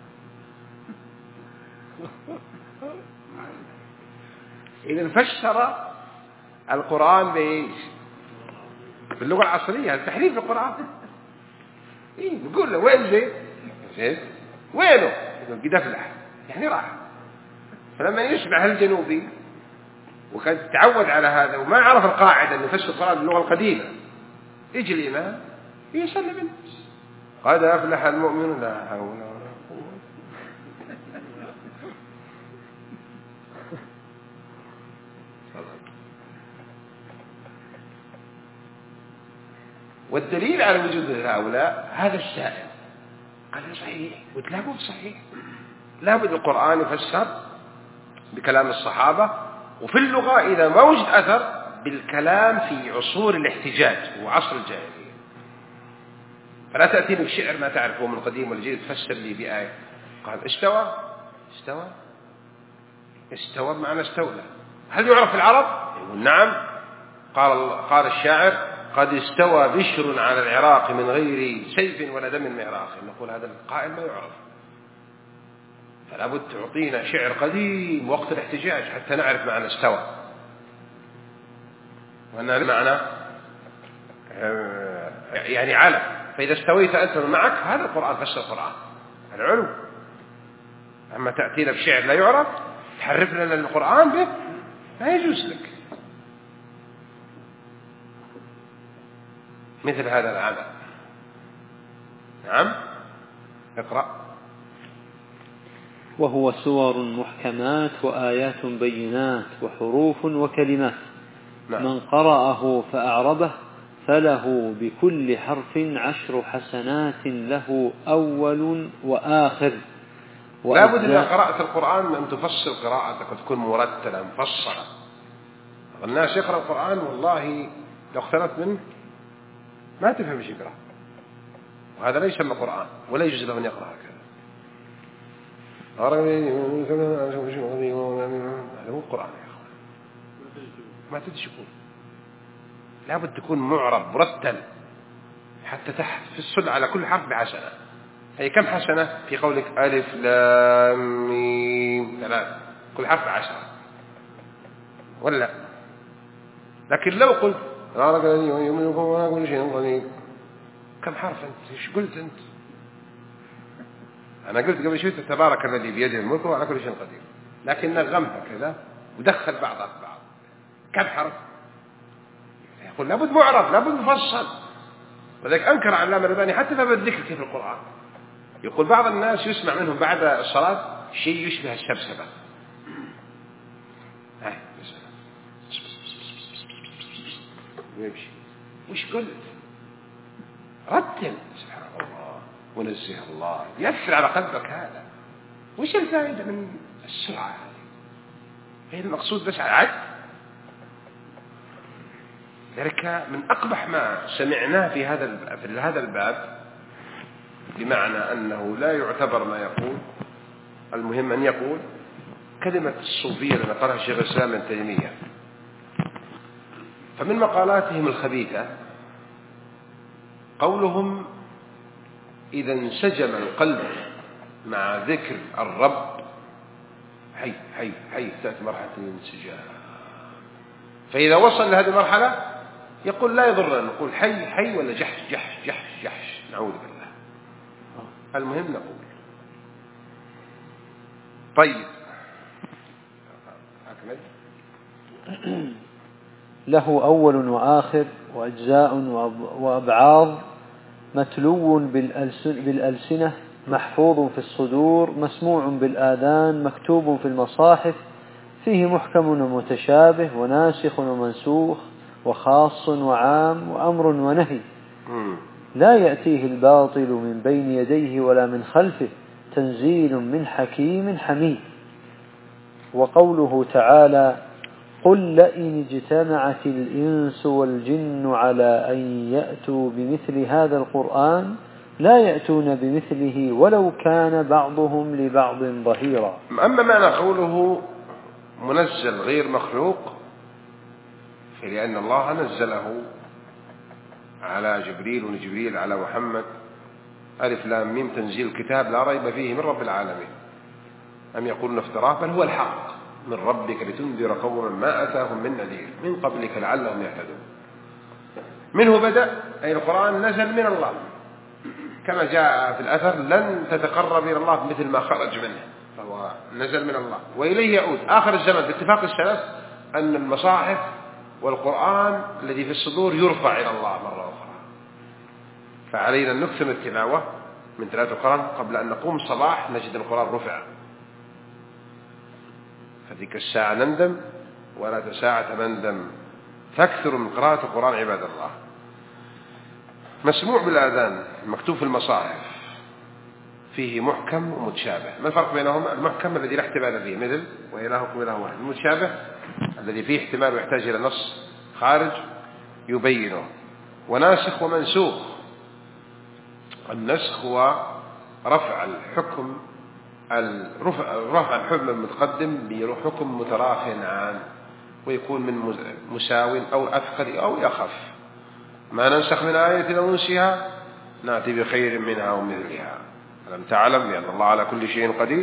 إذا فسر القرآن بإيش؟ باللغة العصرية، التحريف بالقرآن. إيه نقول له وين زيد؟ زيد وينه؟ يقول قد أفلح، يعني راح. فلما يشبع الجنوبي وقد تعود على هذا وما عرف القاعدة أن يفسر القرآن باللغة القديمة، يجي الإمام يسلم الناس قد أفلح المؤمنون. لا حول ولا قوة. والدليل على وجود هؤلاء هذا السائل قال صحيح، قلت لا بد صحيح، لا بد القرآن يفسر بكلام الصحابة، وفي اللغة إذا ما وجد أثر بالكلام في عصور الاحتجاج وعصر الجاهلية. فلا تأتيني بشعر ما تعرفه من قديم والجديد تفسر لي بآية. قال استوى استوى استوى بمعنى استولى. هل يعرف في العرب؟ يقول نعم. قال قال الشاعر قد استوى بشر على العراق من غير سيف ولا دم معراق. نقول هذا القائل ما يعرف، فلا بد تعطينا شعر قديم وقت الاحتجاج حتى نعرف معنى استوى، وأن معنى يعني علم. فإذا استويت أنت معك هذا القرآن فسر القرآن العلو. أما تأتينا بشعر لا يعرف تحرف لنا القرآن به لا يجوز لك مثل هذا العمل. نعم اقرأ. وهو سور محكمات وآيات بينات وحروف وكلمات. نعم. من قرأه فأعربه فله بكل حرف عشر حسنات له أول وآخر. لا بد إذا قرأت القرآن أن تفصل قراءتك وتكون مرتلة مفصلة. الناس يقرأ القرآن والله لو اختلط منه ما تفهم ايش يقرأ، وهذا ليس من القرآن ولا يجوز له أن يقرأ هكذا. هذا مو القرآن يا أخوان، ما تدري شو يقول. لابد تكون معرب مرتل حتى تحت في السل على كل حرف بحسنة. هي كم حسنة في قولك ألف لام ميم ثلاث، كل حرف عشرة ولا؟ لكن لو قلت كل شيء قدير كم حرف أنت؟ إيش قلت أنت؟ أنا قلت قبل شوي تبارك الذي بيده الملك وعلى كل شيء قدير، لكن نغمها كذا ودخل بعضها في بعض. كم حرف؟ يقول لابد معرب لابد مفصل. وذلك أنكر علامة الألباني حتى في الذكر في القرآن. يقول بعض الناس يسمع منهم بعد الصلاة شيء يشبه السبسبة. هاي ويمشي. وش قلت؟ رتل سبحان الله ونزه الله يأثر على قلبك. هذا وش الفائدة من السرعة هذه؟ هي المقصود بس على عد. ذلك من أقبح ما سمعناه في هذا في هذا الباب، بمعنى أنه لا يعتبر ما يقول. المهم أن يقول كلمة الصوفية اللي قالها الشيخ الإسلام ابن تيمية. فمن مقالاتهم الخبيثة قولهم إذا انسجم القلب مع ذكر الرب حي حي حي تأتي مرحلة الانسجام. فإذا وصل لهذه المرحلة يقول لا يضرنا نقول حي حي ولا جحش جحش جحش جحش نعوذ بالله. المهم نقول طيب له أول وآخر وأجزاء وأبعاض متلو بالألسنة محفوظ في الصدور مسموع بالآذان مكتوب في المصاحف فيه محكم ومتشابه وناسخ ومنسوخ وخاص وعام وأمر ونهي لا يأتيه الباطل من بين يديه ولا من خلفه تنزيل من حكيم حميد. وقوله تعالى قل لئن اجتمعت الإنس والجن على أن يأتوا بمثل هذا القرآن لا يأتون بمثله ولو كان بعضهم لبعض ظهيرا. أما معنى قوله منزل غير مخلوق فلأن الله نزله على جبريل وجبريل على محمد ألف لام ميم تنزيل الكتاب لا ريب فيه من رب العالمين. أم يقولون افتراه بل هو الحق من ربك لتنذر قوما ما أتاهم من نذير من قبلك لعلهم يهتدون. منه بدأ أي القرآن نزل من الله كما جاء في الأثر لن تتقرب إلى الله مثل ما خرج منه، فهو نزل من الله وإليه يعود آخر الزمن. باتفاق السلف أن المصاحف والقرآن الذي في الصدور يرفع إلى الله مرة أخرى، فعلينا أن نكثر التلاوة من تلاوة القرآن قبل أن نقوم الصباح نجد القرآن رفع. فتلك الساعة نندم ولا تساعة مندم، فاكثروا من قراءة القرآن عباد الله. مسموع بالآذان مكتوب في المصاحف فيه محكم ومتشابه. ما الفرق بينهما؟ المحكم الذي لا احتمال فيه مثل وإلهكم إله واحد، المتشابه الذي فيه احتمال ويحتاج إلى نص خارج يبينه. وناسخ ومنسوخ. النسخ هو رفع الحكم رفع الحكم المتقدم بحكم متراخٍ عنه ويكون من مساو أو أثقل أو يخف. ما ننسخ من آية أو ننسها نأتي بخير منها ومثلها. ألم تعلم بأن الله على كل شيء قدير.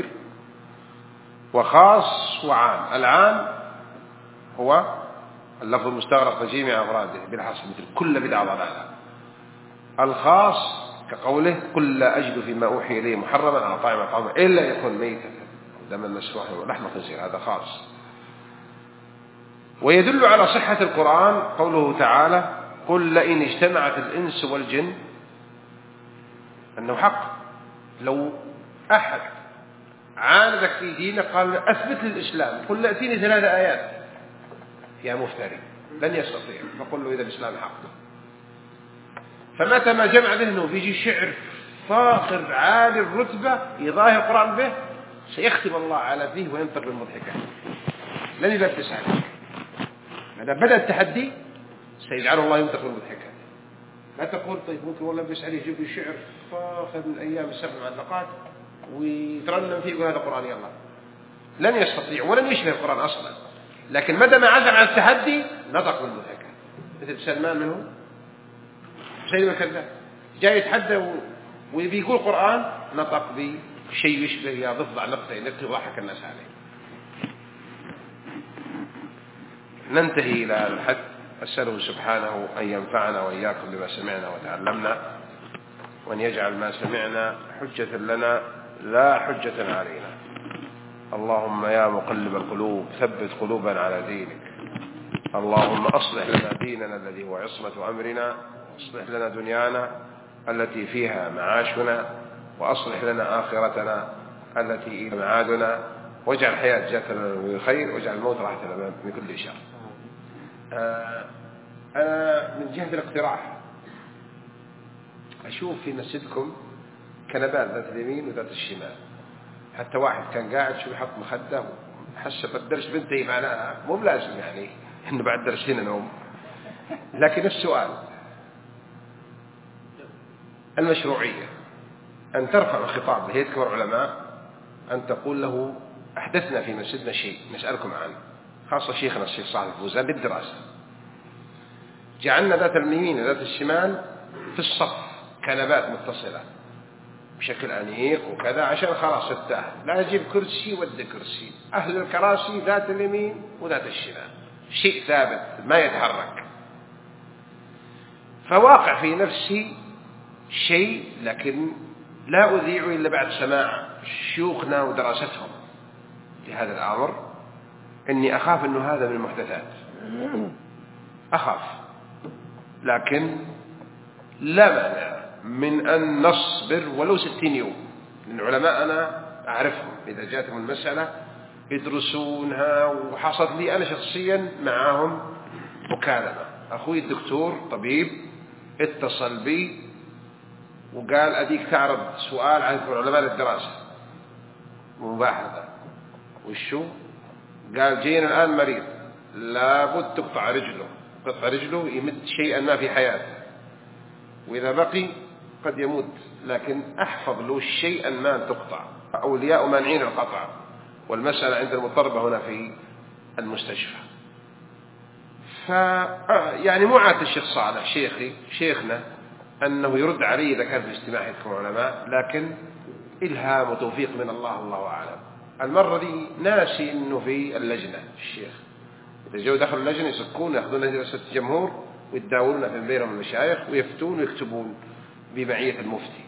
وخاص وعام. العام هو اللفظ المستغرق لجميع أفراده بالحصر مثل كل بدعة ضلالة. الخاص كقوله قل لا أجد فيما أوحي إليه محرما على طاعم طعامه إلا يكون ميتا أو دما مسفوحا ولحم خنزير، هذا خاص. ويدل على صحة القرآن قوله تعالى قل لئن اجتمعت الإنس والجن، أنه حق. لو أحد عاندك في دينك قال أثبت للإسلام قل لأتيني ثلاث آيات يا مفتري، لن يستطيع. فقل له إذا الإسلام حق. فمتى ما جمع ذهنه بيجي شعر فاخر عالي الرتبة يظاهر القرآن به سيختم الله على فيه وينطق بالمضحكات، لن يلبس عليه. إذا بدأ التحدي سيجعله الله ينطق بالمضحكات. لا تقول طيب ممكن والله بس عليه يجيب لي شعر فاخر من أيام السبع معلقات ويترنم فيه يقول هذا قرآن، يلا لن يستطيع ولن يشبه القرآن أصلا. لكن متى ما عزم على التحدي نطق بالمضحكات. مثل سلمان منه سيد الكذاب جاي يتحدى وبيقول قرآن نطق بشيء يشبه يا ضفدع نقطة نقطة وضحك الناس عليه. ننتهي إلى هذا الحد. أسأله سبحانه أن ينفعنا وإياكم بما سمعنا وتعلمنا، وأن يجعل ما سمعنا حجة لنا لا حجة علينا. اللهم يا مقلب القلوب ثبت قلوبنا على دينك. اللهم أصلح لنا ديننا الذي هو عصمة أمرنا، أصلح لنا دنيانا التي فيها معاشنا، وأصلح لنا آخرتنا التي إلى معادنا، واجعل الحياة جاتنا من خير، واجعل الموت راحة لنا من كل شر. آه أنا من جهة الاقتراح أشوف في مسجدكم كنبات ذات اليمين وذات الشمال. حتى واحد كان قاعد شو يحط مخدة حسب الدرس بنتهي معناها مو بلازم يعني إنه بعد درس هنا نوم. لكن السؤال المشروعية أن ترفع الخطاب لهيئة كبار العلماء أن تقول له أحدثنا في مسجدنا شيء نسألكم عنه، خاصة شيخنا الشيخ صالح الفوزان للدراسة. جعلنا ذات اليمين وذات الشمال في الصف كنبات متصلة بشكل أنيق وكذا عشان خلاص التأهل. لا أجيب كرسي ود كرسي، أهل الكراسي ذات اليمين وذات الشمال، شيء ثابت ما يتحرك. فواقع في نفسي شيء لكن لا أذيع إلا بعد سماع شيوخنا ودراستهم لهذا الأمر. إني أخاف أنه هذا من المحدثات، أخاف، لكن لا مانع من أن نصبر ولو ستين يوم. لأن علماءنا أعرفهم إذا جاتهم المسألة يدرسونها، وحصلت لي أنا شخصيا معهم مكالمة. أخوي الدكتور طبيب اتصل بي وقال أديك تعرض سؤال عن علماء الدراسة مباحثة. وشو قال جينا الآن مريض لابد تقطع رجله، قطع رجله يمد شيئا ما في حياته، وإذا بقي قد يموت، لكن أحفظ له شيئا ما تقطع. أولياء مانعين القطع، والمسألة عند المضطربة هنا في المستشفى. ف يعني مو عادة الشيخ صالح شيخي شيخنا أنه يرد علي إذا كان في اجتماع يذكر علماء، لكن إلهام وتوفيق من الله، الله أعلم. المرة دي ناسي إنه في اللجنة الشيخ إذا جو دخل اللجنة يسكون يأخذون جلسة الجمهور ويتداولون في بينهم المشايخ ويفتون ويكتبون بمعية المفتي.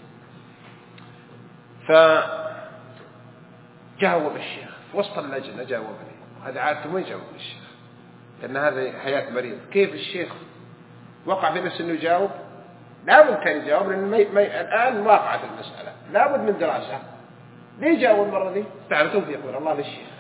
فجاوب الشيخ في وسط اللجنة، جاوبني. هذا عادته ما يجاوب الشيخ لأن هذا حياة مريض. كيف الشيخ وقع في نفسه إنه يجاوب؟ لابد كان يجاوب لأن ما ما الآن واقعة المسألة، لابد من دراسة. ليه جاوب المرة دي؟ تعالى توفيق من الله للشيخ.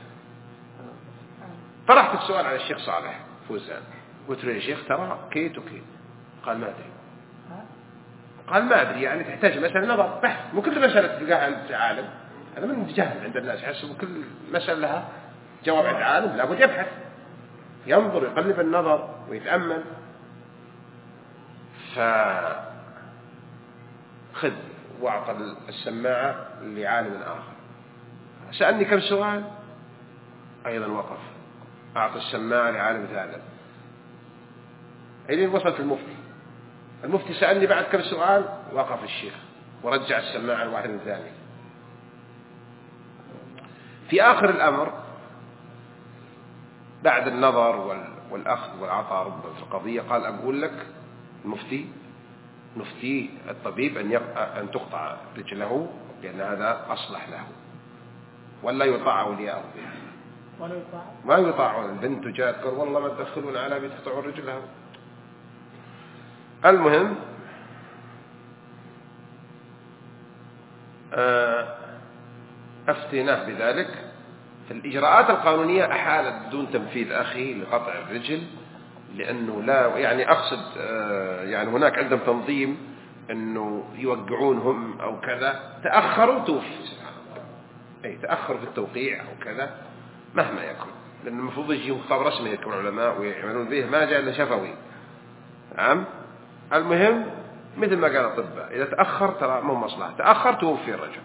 طرحت السؤال على الشيخ صالح فوزان، قلت له يا شيخ ترى كيت وكيت. قال ما أدري. قال ما أدري يعني تحتاج مسألة نظر بحث، مو كل مسألة تلقاها عند عالم، هذا من جهل عند الناس، يحسبوا كل مسألة لها جواب عند عالم، لابد يبحث ينظر يقلب النظر ويتأمل. فخذ واعطى السماعة لعالم آخر. سألني كم سؤال أيضا وقف، أعطى السماعة لعالم ثالث إلين وصلت المفتي. المفتي سألني بعد كم سؤال، وقف الشيخ ورجع السماعة الواحد الثاني. في آخر الأمر بعد النظر والأخذ والعطاء ربما في القضية قال أقول لك المفتي نفتي الطبيب أن أن تقطع رجله لأن هذا أصلح له، ولا يطاع أولياءه بها، ما يطاعون. البنت جاءت قال والله ما تدخلون على بيت تقطعون رجله. المهم أفتيناه بذلك. الإجراءات القانونية أحالت بدون تنفيذ أخي لقطع الرجل، لأنه لا يعني أقصد يعني هناك عندهم تنظيم أنه يوقعونهم أو كذا، تأخروا توفي أي تأخروا في التوقيع أو كذا مهما يكن، لأن المفروض يجيهم خطاب رسمي يكون علماء ويعملون به، ما جاء إلا شفوي. نعم. المهم مثل ما قال الأطباء إذا تأخر ترى مو مصلحة، تأخر توفي الرجل.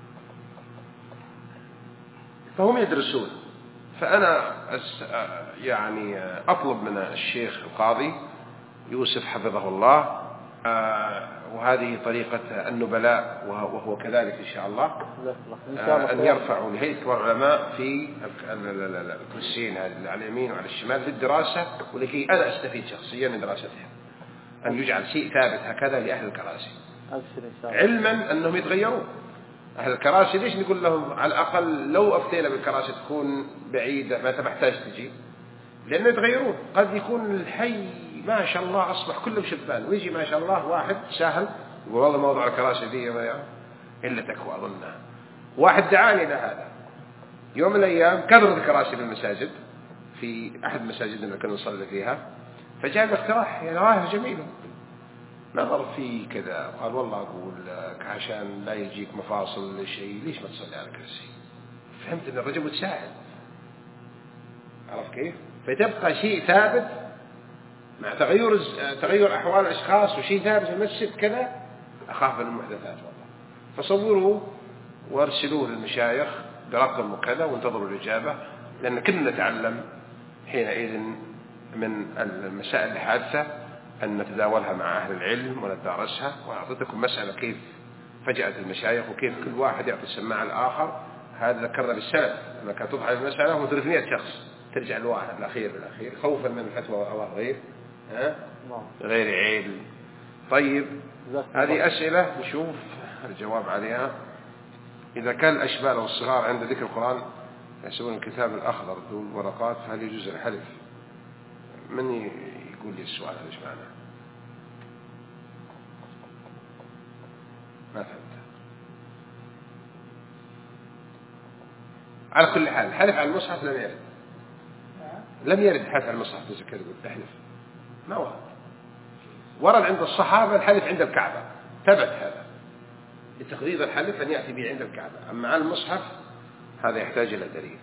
فهم يدرسون. فأنا يعني أطلب من الشيخ القاضي يوسف حفظه الله، وهذه طريقة النبلاء وهو كذلك إن شاء الله، أن يرفعوا لهيئة كبار العلماء في الكرسيين على اليمين وعلى الشمال للدراسة، ولكي أنا أستفيد شخصيا من دراستها، أن يجعل شيء ثابت هكذا لأهل الكراسي، علما أنهم يتغيرون. أهل الكراسي ليش نقول لهم على الأقل لو أفتينا بالكراسي تكون بعيدة ما تحتاج تجي، لأنه يتغيرون. قد يكون الحي ما شاء الله أصبح كله شبان، ويجي ما شاء الله واحد سهل يقول والله موضوع الكراسي دي إلا تكوى أظنها. واحد دعاني إلى هذا يوم من الأيام، كثرت الكراسي بالمساجد في أحد مساجدنا اللي كنا نصلي فيها، فجاء باقتراح يعني رائع جميل، نظر فيه كذا قال والله أقول لك عشان لا يجيك مفاصل لشيء ليش ما تصلي على كرسي. فهمت أن الرجل متساعد، عرف كيف؟ فتبقى شيء ثابت مع تغير تغير أحوال الأشخاص، وشيء ثابت في المسجد كذا. أخاف من المحدثات والله. فصوروا وارسلوه للمشايخ برقم وكذا وانتظروا الإجابة، لأن كنا نتعلم حينئذ من المسائل الحادثة أن نتداولها مع أهل العلم وندرسها. وأعطيتكم مسألة كيف فجأة المشايخ وكيف كل واحد يعطي السماعة الآخر. هذا ذكرنا بالسلف لما كانت تضحى المسألة وثلاثمائة شخص ترجع الواحد الأخير بالأخير خوفا من الفتوى أو غير ها غير عيل. طيب هذه أسئلة نشوف الجواب عليها. إذا كان الأشبال والصغار عند ذكر القرآن يحسبون الكتاب الأخضر دون ورقات، هل يجوز الحلف؟ من يقول لي السؤال هذا ايش معناه؟ ما فهمت. على كل حال الحلف على المصحف لم يرد، لم يرد الحلف على المصحف. إذا كذا قلت تحلف ما ورد. ورد عند الصحابة الحلف عند الكعبة، ثبت هذا لتقرير الحلف أن يأتي به عند الكعبة. أما على المصحف هذا يحتاج إلى دليل.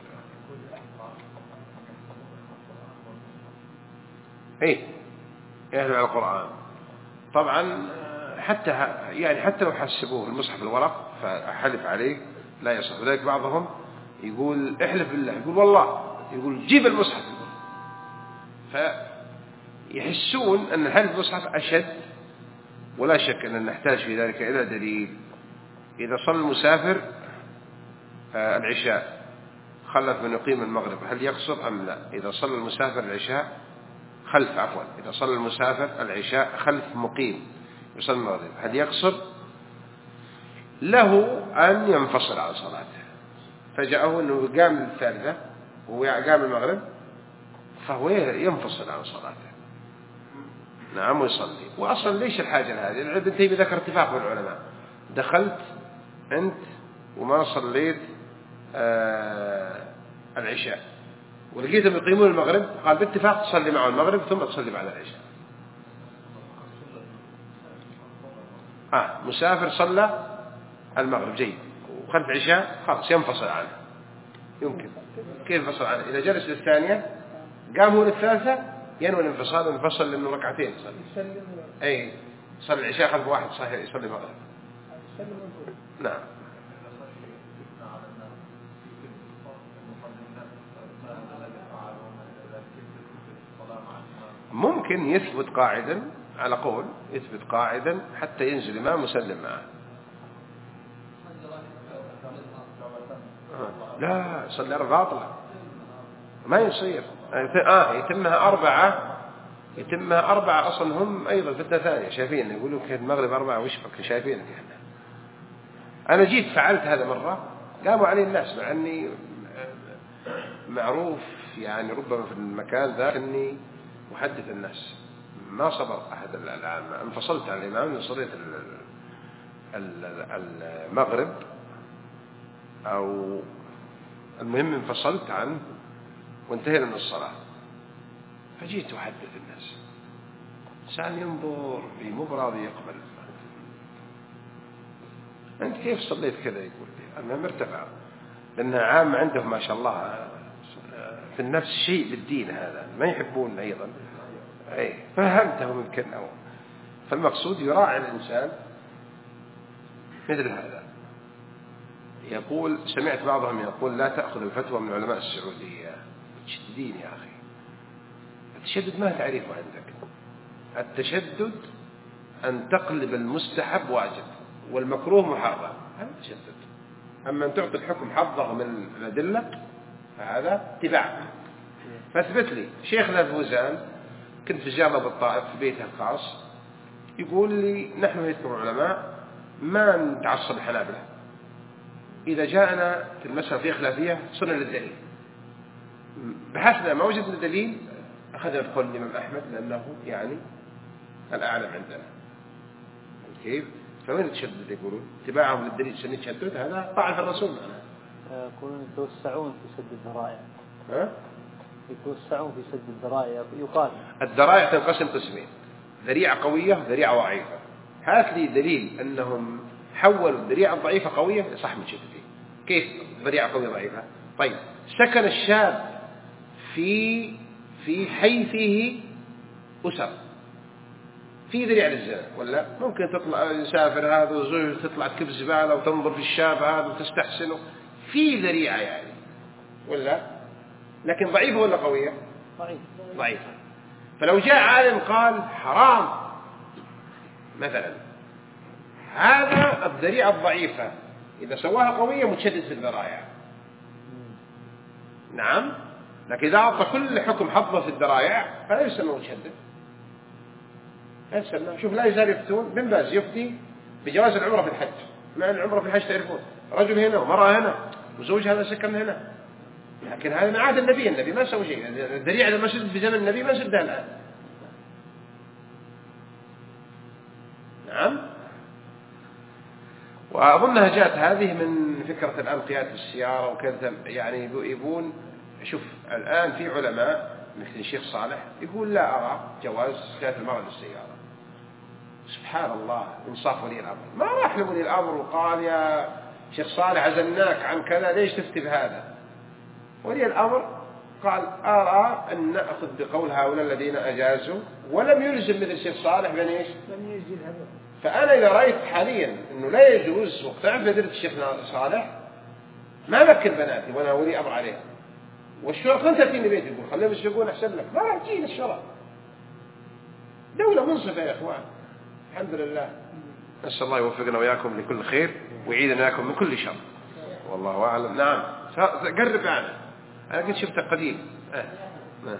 إيه يحلف على القرآن طبعا، حتى يعني حتى لو حسبوه المصحف الورق فحلف عليه لا يصح. وذلك بعضهم يقول احلف بالله، يقول والله، يقول جيب المصحف، فيحسون أن الحلف بالمصحف أشد. ولا شك أن نحتاج في ذلك إلى دليل. إذا صلى المسافر العشاء خلف من يقيم المغرب هل يقصر أم لا؟ إذا صلى المسافر العشاء خلف عفوا إذا صلى المسافر العشاء خلف مقيم يصلي المغرب هل يقصر؟ له أن ينفصل عن صلاته. فجاءه أنه قام الثالثة وقام المغرب فهو ينفصل عن صلاته، نعم، ويصلي. وأصلا ليش الحاجة لهذه؟ ابن تيمية ذكر اتفاق من العلماء، دخلت أنت وما صليت آه العشاء ولقيتهم يقيمون المغرب، قال باتفاق تصلي معه المغرب ثم تصلي بعد العشاء. آه مسافر صلى المغرب جيد وخلف عشاء خلاص ينفصل عنه. يمكن كيف ينفصل عنه؟ إذا جلس للثانية قام هو للثالثة ينوي الانفصال انفصل لأنه ركعتين صلي. أي صلي العشاء خلف واحد صحيح يصلي المغرب. نعم. ممكن يثبت قاعدا على قول يثبت قاعدا حتى ينزل الإمام مسلم معه. لا صلي باطلة ما يصير. آه يتمها أربعة يتمها أربعة أصلا هم أيضا فتنة ثانية شايفين يقولوا كان المغرب أربعة وش بك شايفين إحنا. أنا جيت فعلت هذا مرة قاموا علي الناس مع أني معروف يعني ربما في المكان ذا أني محدث الناس ما صبر أحد العامة. انفصلت عن الإمام صليت المغرب أو المهم انفصلت عنه وانتهينا من الصلاة فجيت أحدث الناس سأل ينظر في مو براضي يقبل. أنت كيف صليت كذا؟ يقول لي أنا مرتفع لأنها عامة عندهم ما شاء الله في النفس شيء بالدين هذا ما يحبون أيضا. أي فهمته ممكن أو فالمقصود يراعي الإنسان مثل هذا. يقول سمعت بعضهم يقول لا تأخذ الفتوى من علماء السعودية. تشددين يا أخي. التشدد ما تعريفه عندك. التشدد أن تقلب المستحب واجب والمكروه محرم هذا تشدد. أما أن تعطي الحكم حظه من الأدلة فهذا اتباع. فاثبت لي شيخنا الفوزان كنت في زيارة بالطائف في بيته الخاص يقول لي نحن هيئة العلماء ما نتعصب الحنابلة إذا جاءنا في المسألة في خلافية صرنا للدليل بحثنا ما وجدنا دليل أخذنا بقول الإمام أحمد لأنه يعني الأعلم عندنا. كيف؟ فوين التشدد يقولون؟ اتباعهم للدليل سنة تشدد هذا طاعة الرسول معنا. يقولون يتوسعون في سد الذرائع. ها؟ يتوسعون في سد الذرائع يقال. الذرائع تنقسم قسمين ذريعة قوية وذريعة ضعيفة. هات لي دليل أنهم حولوا الذريعة الضعيفة قوية صح متشددين. كيف ذريعة قوية ضعيفة؟ طيب سكن الشاب في في حي فيه أسر في ذريعة للزنا ولا ممكن تطلع يسافر هذا وزوجه تطلع تكب زبالة وتنظر في الشاب هذا وتستحسنه في ذريعة يعني ولا لكن ضعيفة ولا قوية؟ ضعيفة. ضعيفة. فلو جاء عالم قال حرام مثلا هذا الذريعة الضعيفة إذا سواها قوية متشدد في الذرائع. نعم لكن إذا أعطى كل حكم حظه في الذرائع فلا يسمى متشدد. لا يسمى. شوف لا يزال يفتون بن باز يفتي بجواز العمرة في الحج مع أن العمرة في الحج تعرفون رجل هنا ومرأة هنا وزوج هذا سكن هنا لكن هذا من عهد النبي. النبي ما سوى شيء. الذريعة لما شدت في زمن النبي ما شدها الآن. نعم. وأظنها جاءت هذه من فكرة الآن قيادة السيارة وكذا يعني يبون شوف الآن في علماء مثل الشيخ صالح يقول لا أرى جواز قيادة المرأة للسيارة. سبحان الله إنصاف ولي الأمر ما راح لولي الأمر وقال يا شيخ صالح عزلناك عن كذا ليش تفتي بهذا. ولي الأمر قال أرى أن نأخذ بقول هؤلاء الذين أجازوا ولم يلزم مثل الشيخ صالح بن إيش لم يجزي الهدف. فأنا إذا رأيت حاليا أنه لا يجوز وقتعرف لدرجة الشيخ صالح ما بكر بناتي وأنا ولي أمر عليها والشرط أنت تأتيني بيتي يقول خليهم يسبقون أحسن لك ما راح تجينا الشرط. دولة منصفة يا إخوان الحمد لله. نسأل الله يوفقنا وياكم لكل خير ويعيدنا وياكم من كل شر والله أعلم. نعم قرب عنه أنا قد شفته قديم. آه. نعم.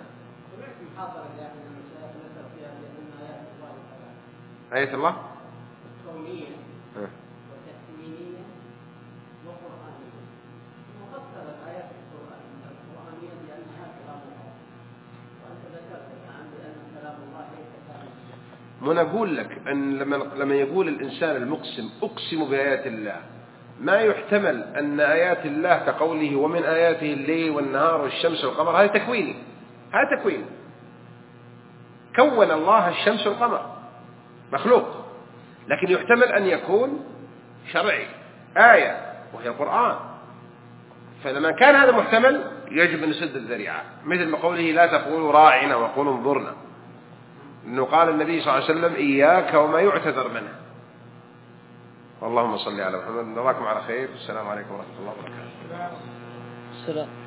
آية الله كونية وتكوينية وقرآنية. وفصلت آيات القرآنية بأنها كلام الله وأنت ذكرت الآن بأن كلام الله ليس كلام. ما نقول لك أن لما لما يقول الإنسان المقسم أقسم بآيات الله ما يحتمل أن آيات الله كقوله ومن آياته الليل والنهار والشمس والقمر هذا تكويني. هذا تكوين. كون الله الشمس والقمر مخلوق لكن يحتمل أن يكون شرعي، آية وهي القرآن. فلما كان هذا محتمل يجب أن نسد الذريعة، مثل ما قوله لا تقولوا راعنا وقولوا انظرنا، إنه قال النبي صلى الله عليه وسلم إياك وما يعتذر منه. اللهم صل على محمد. نراكم على خير. السلام عليكم ورحمة الله وبركاته. السلام.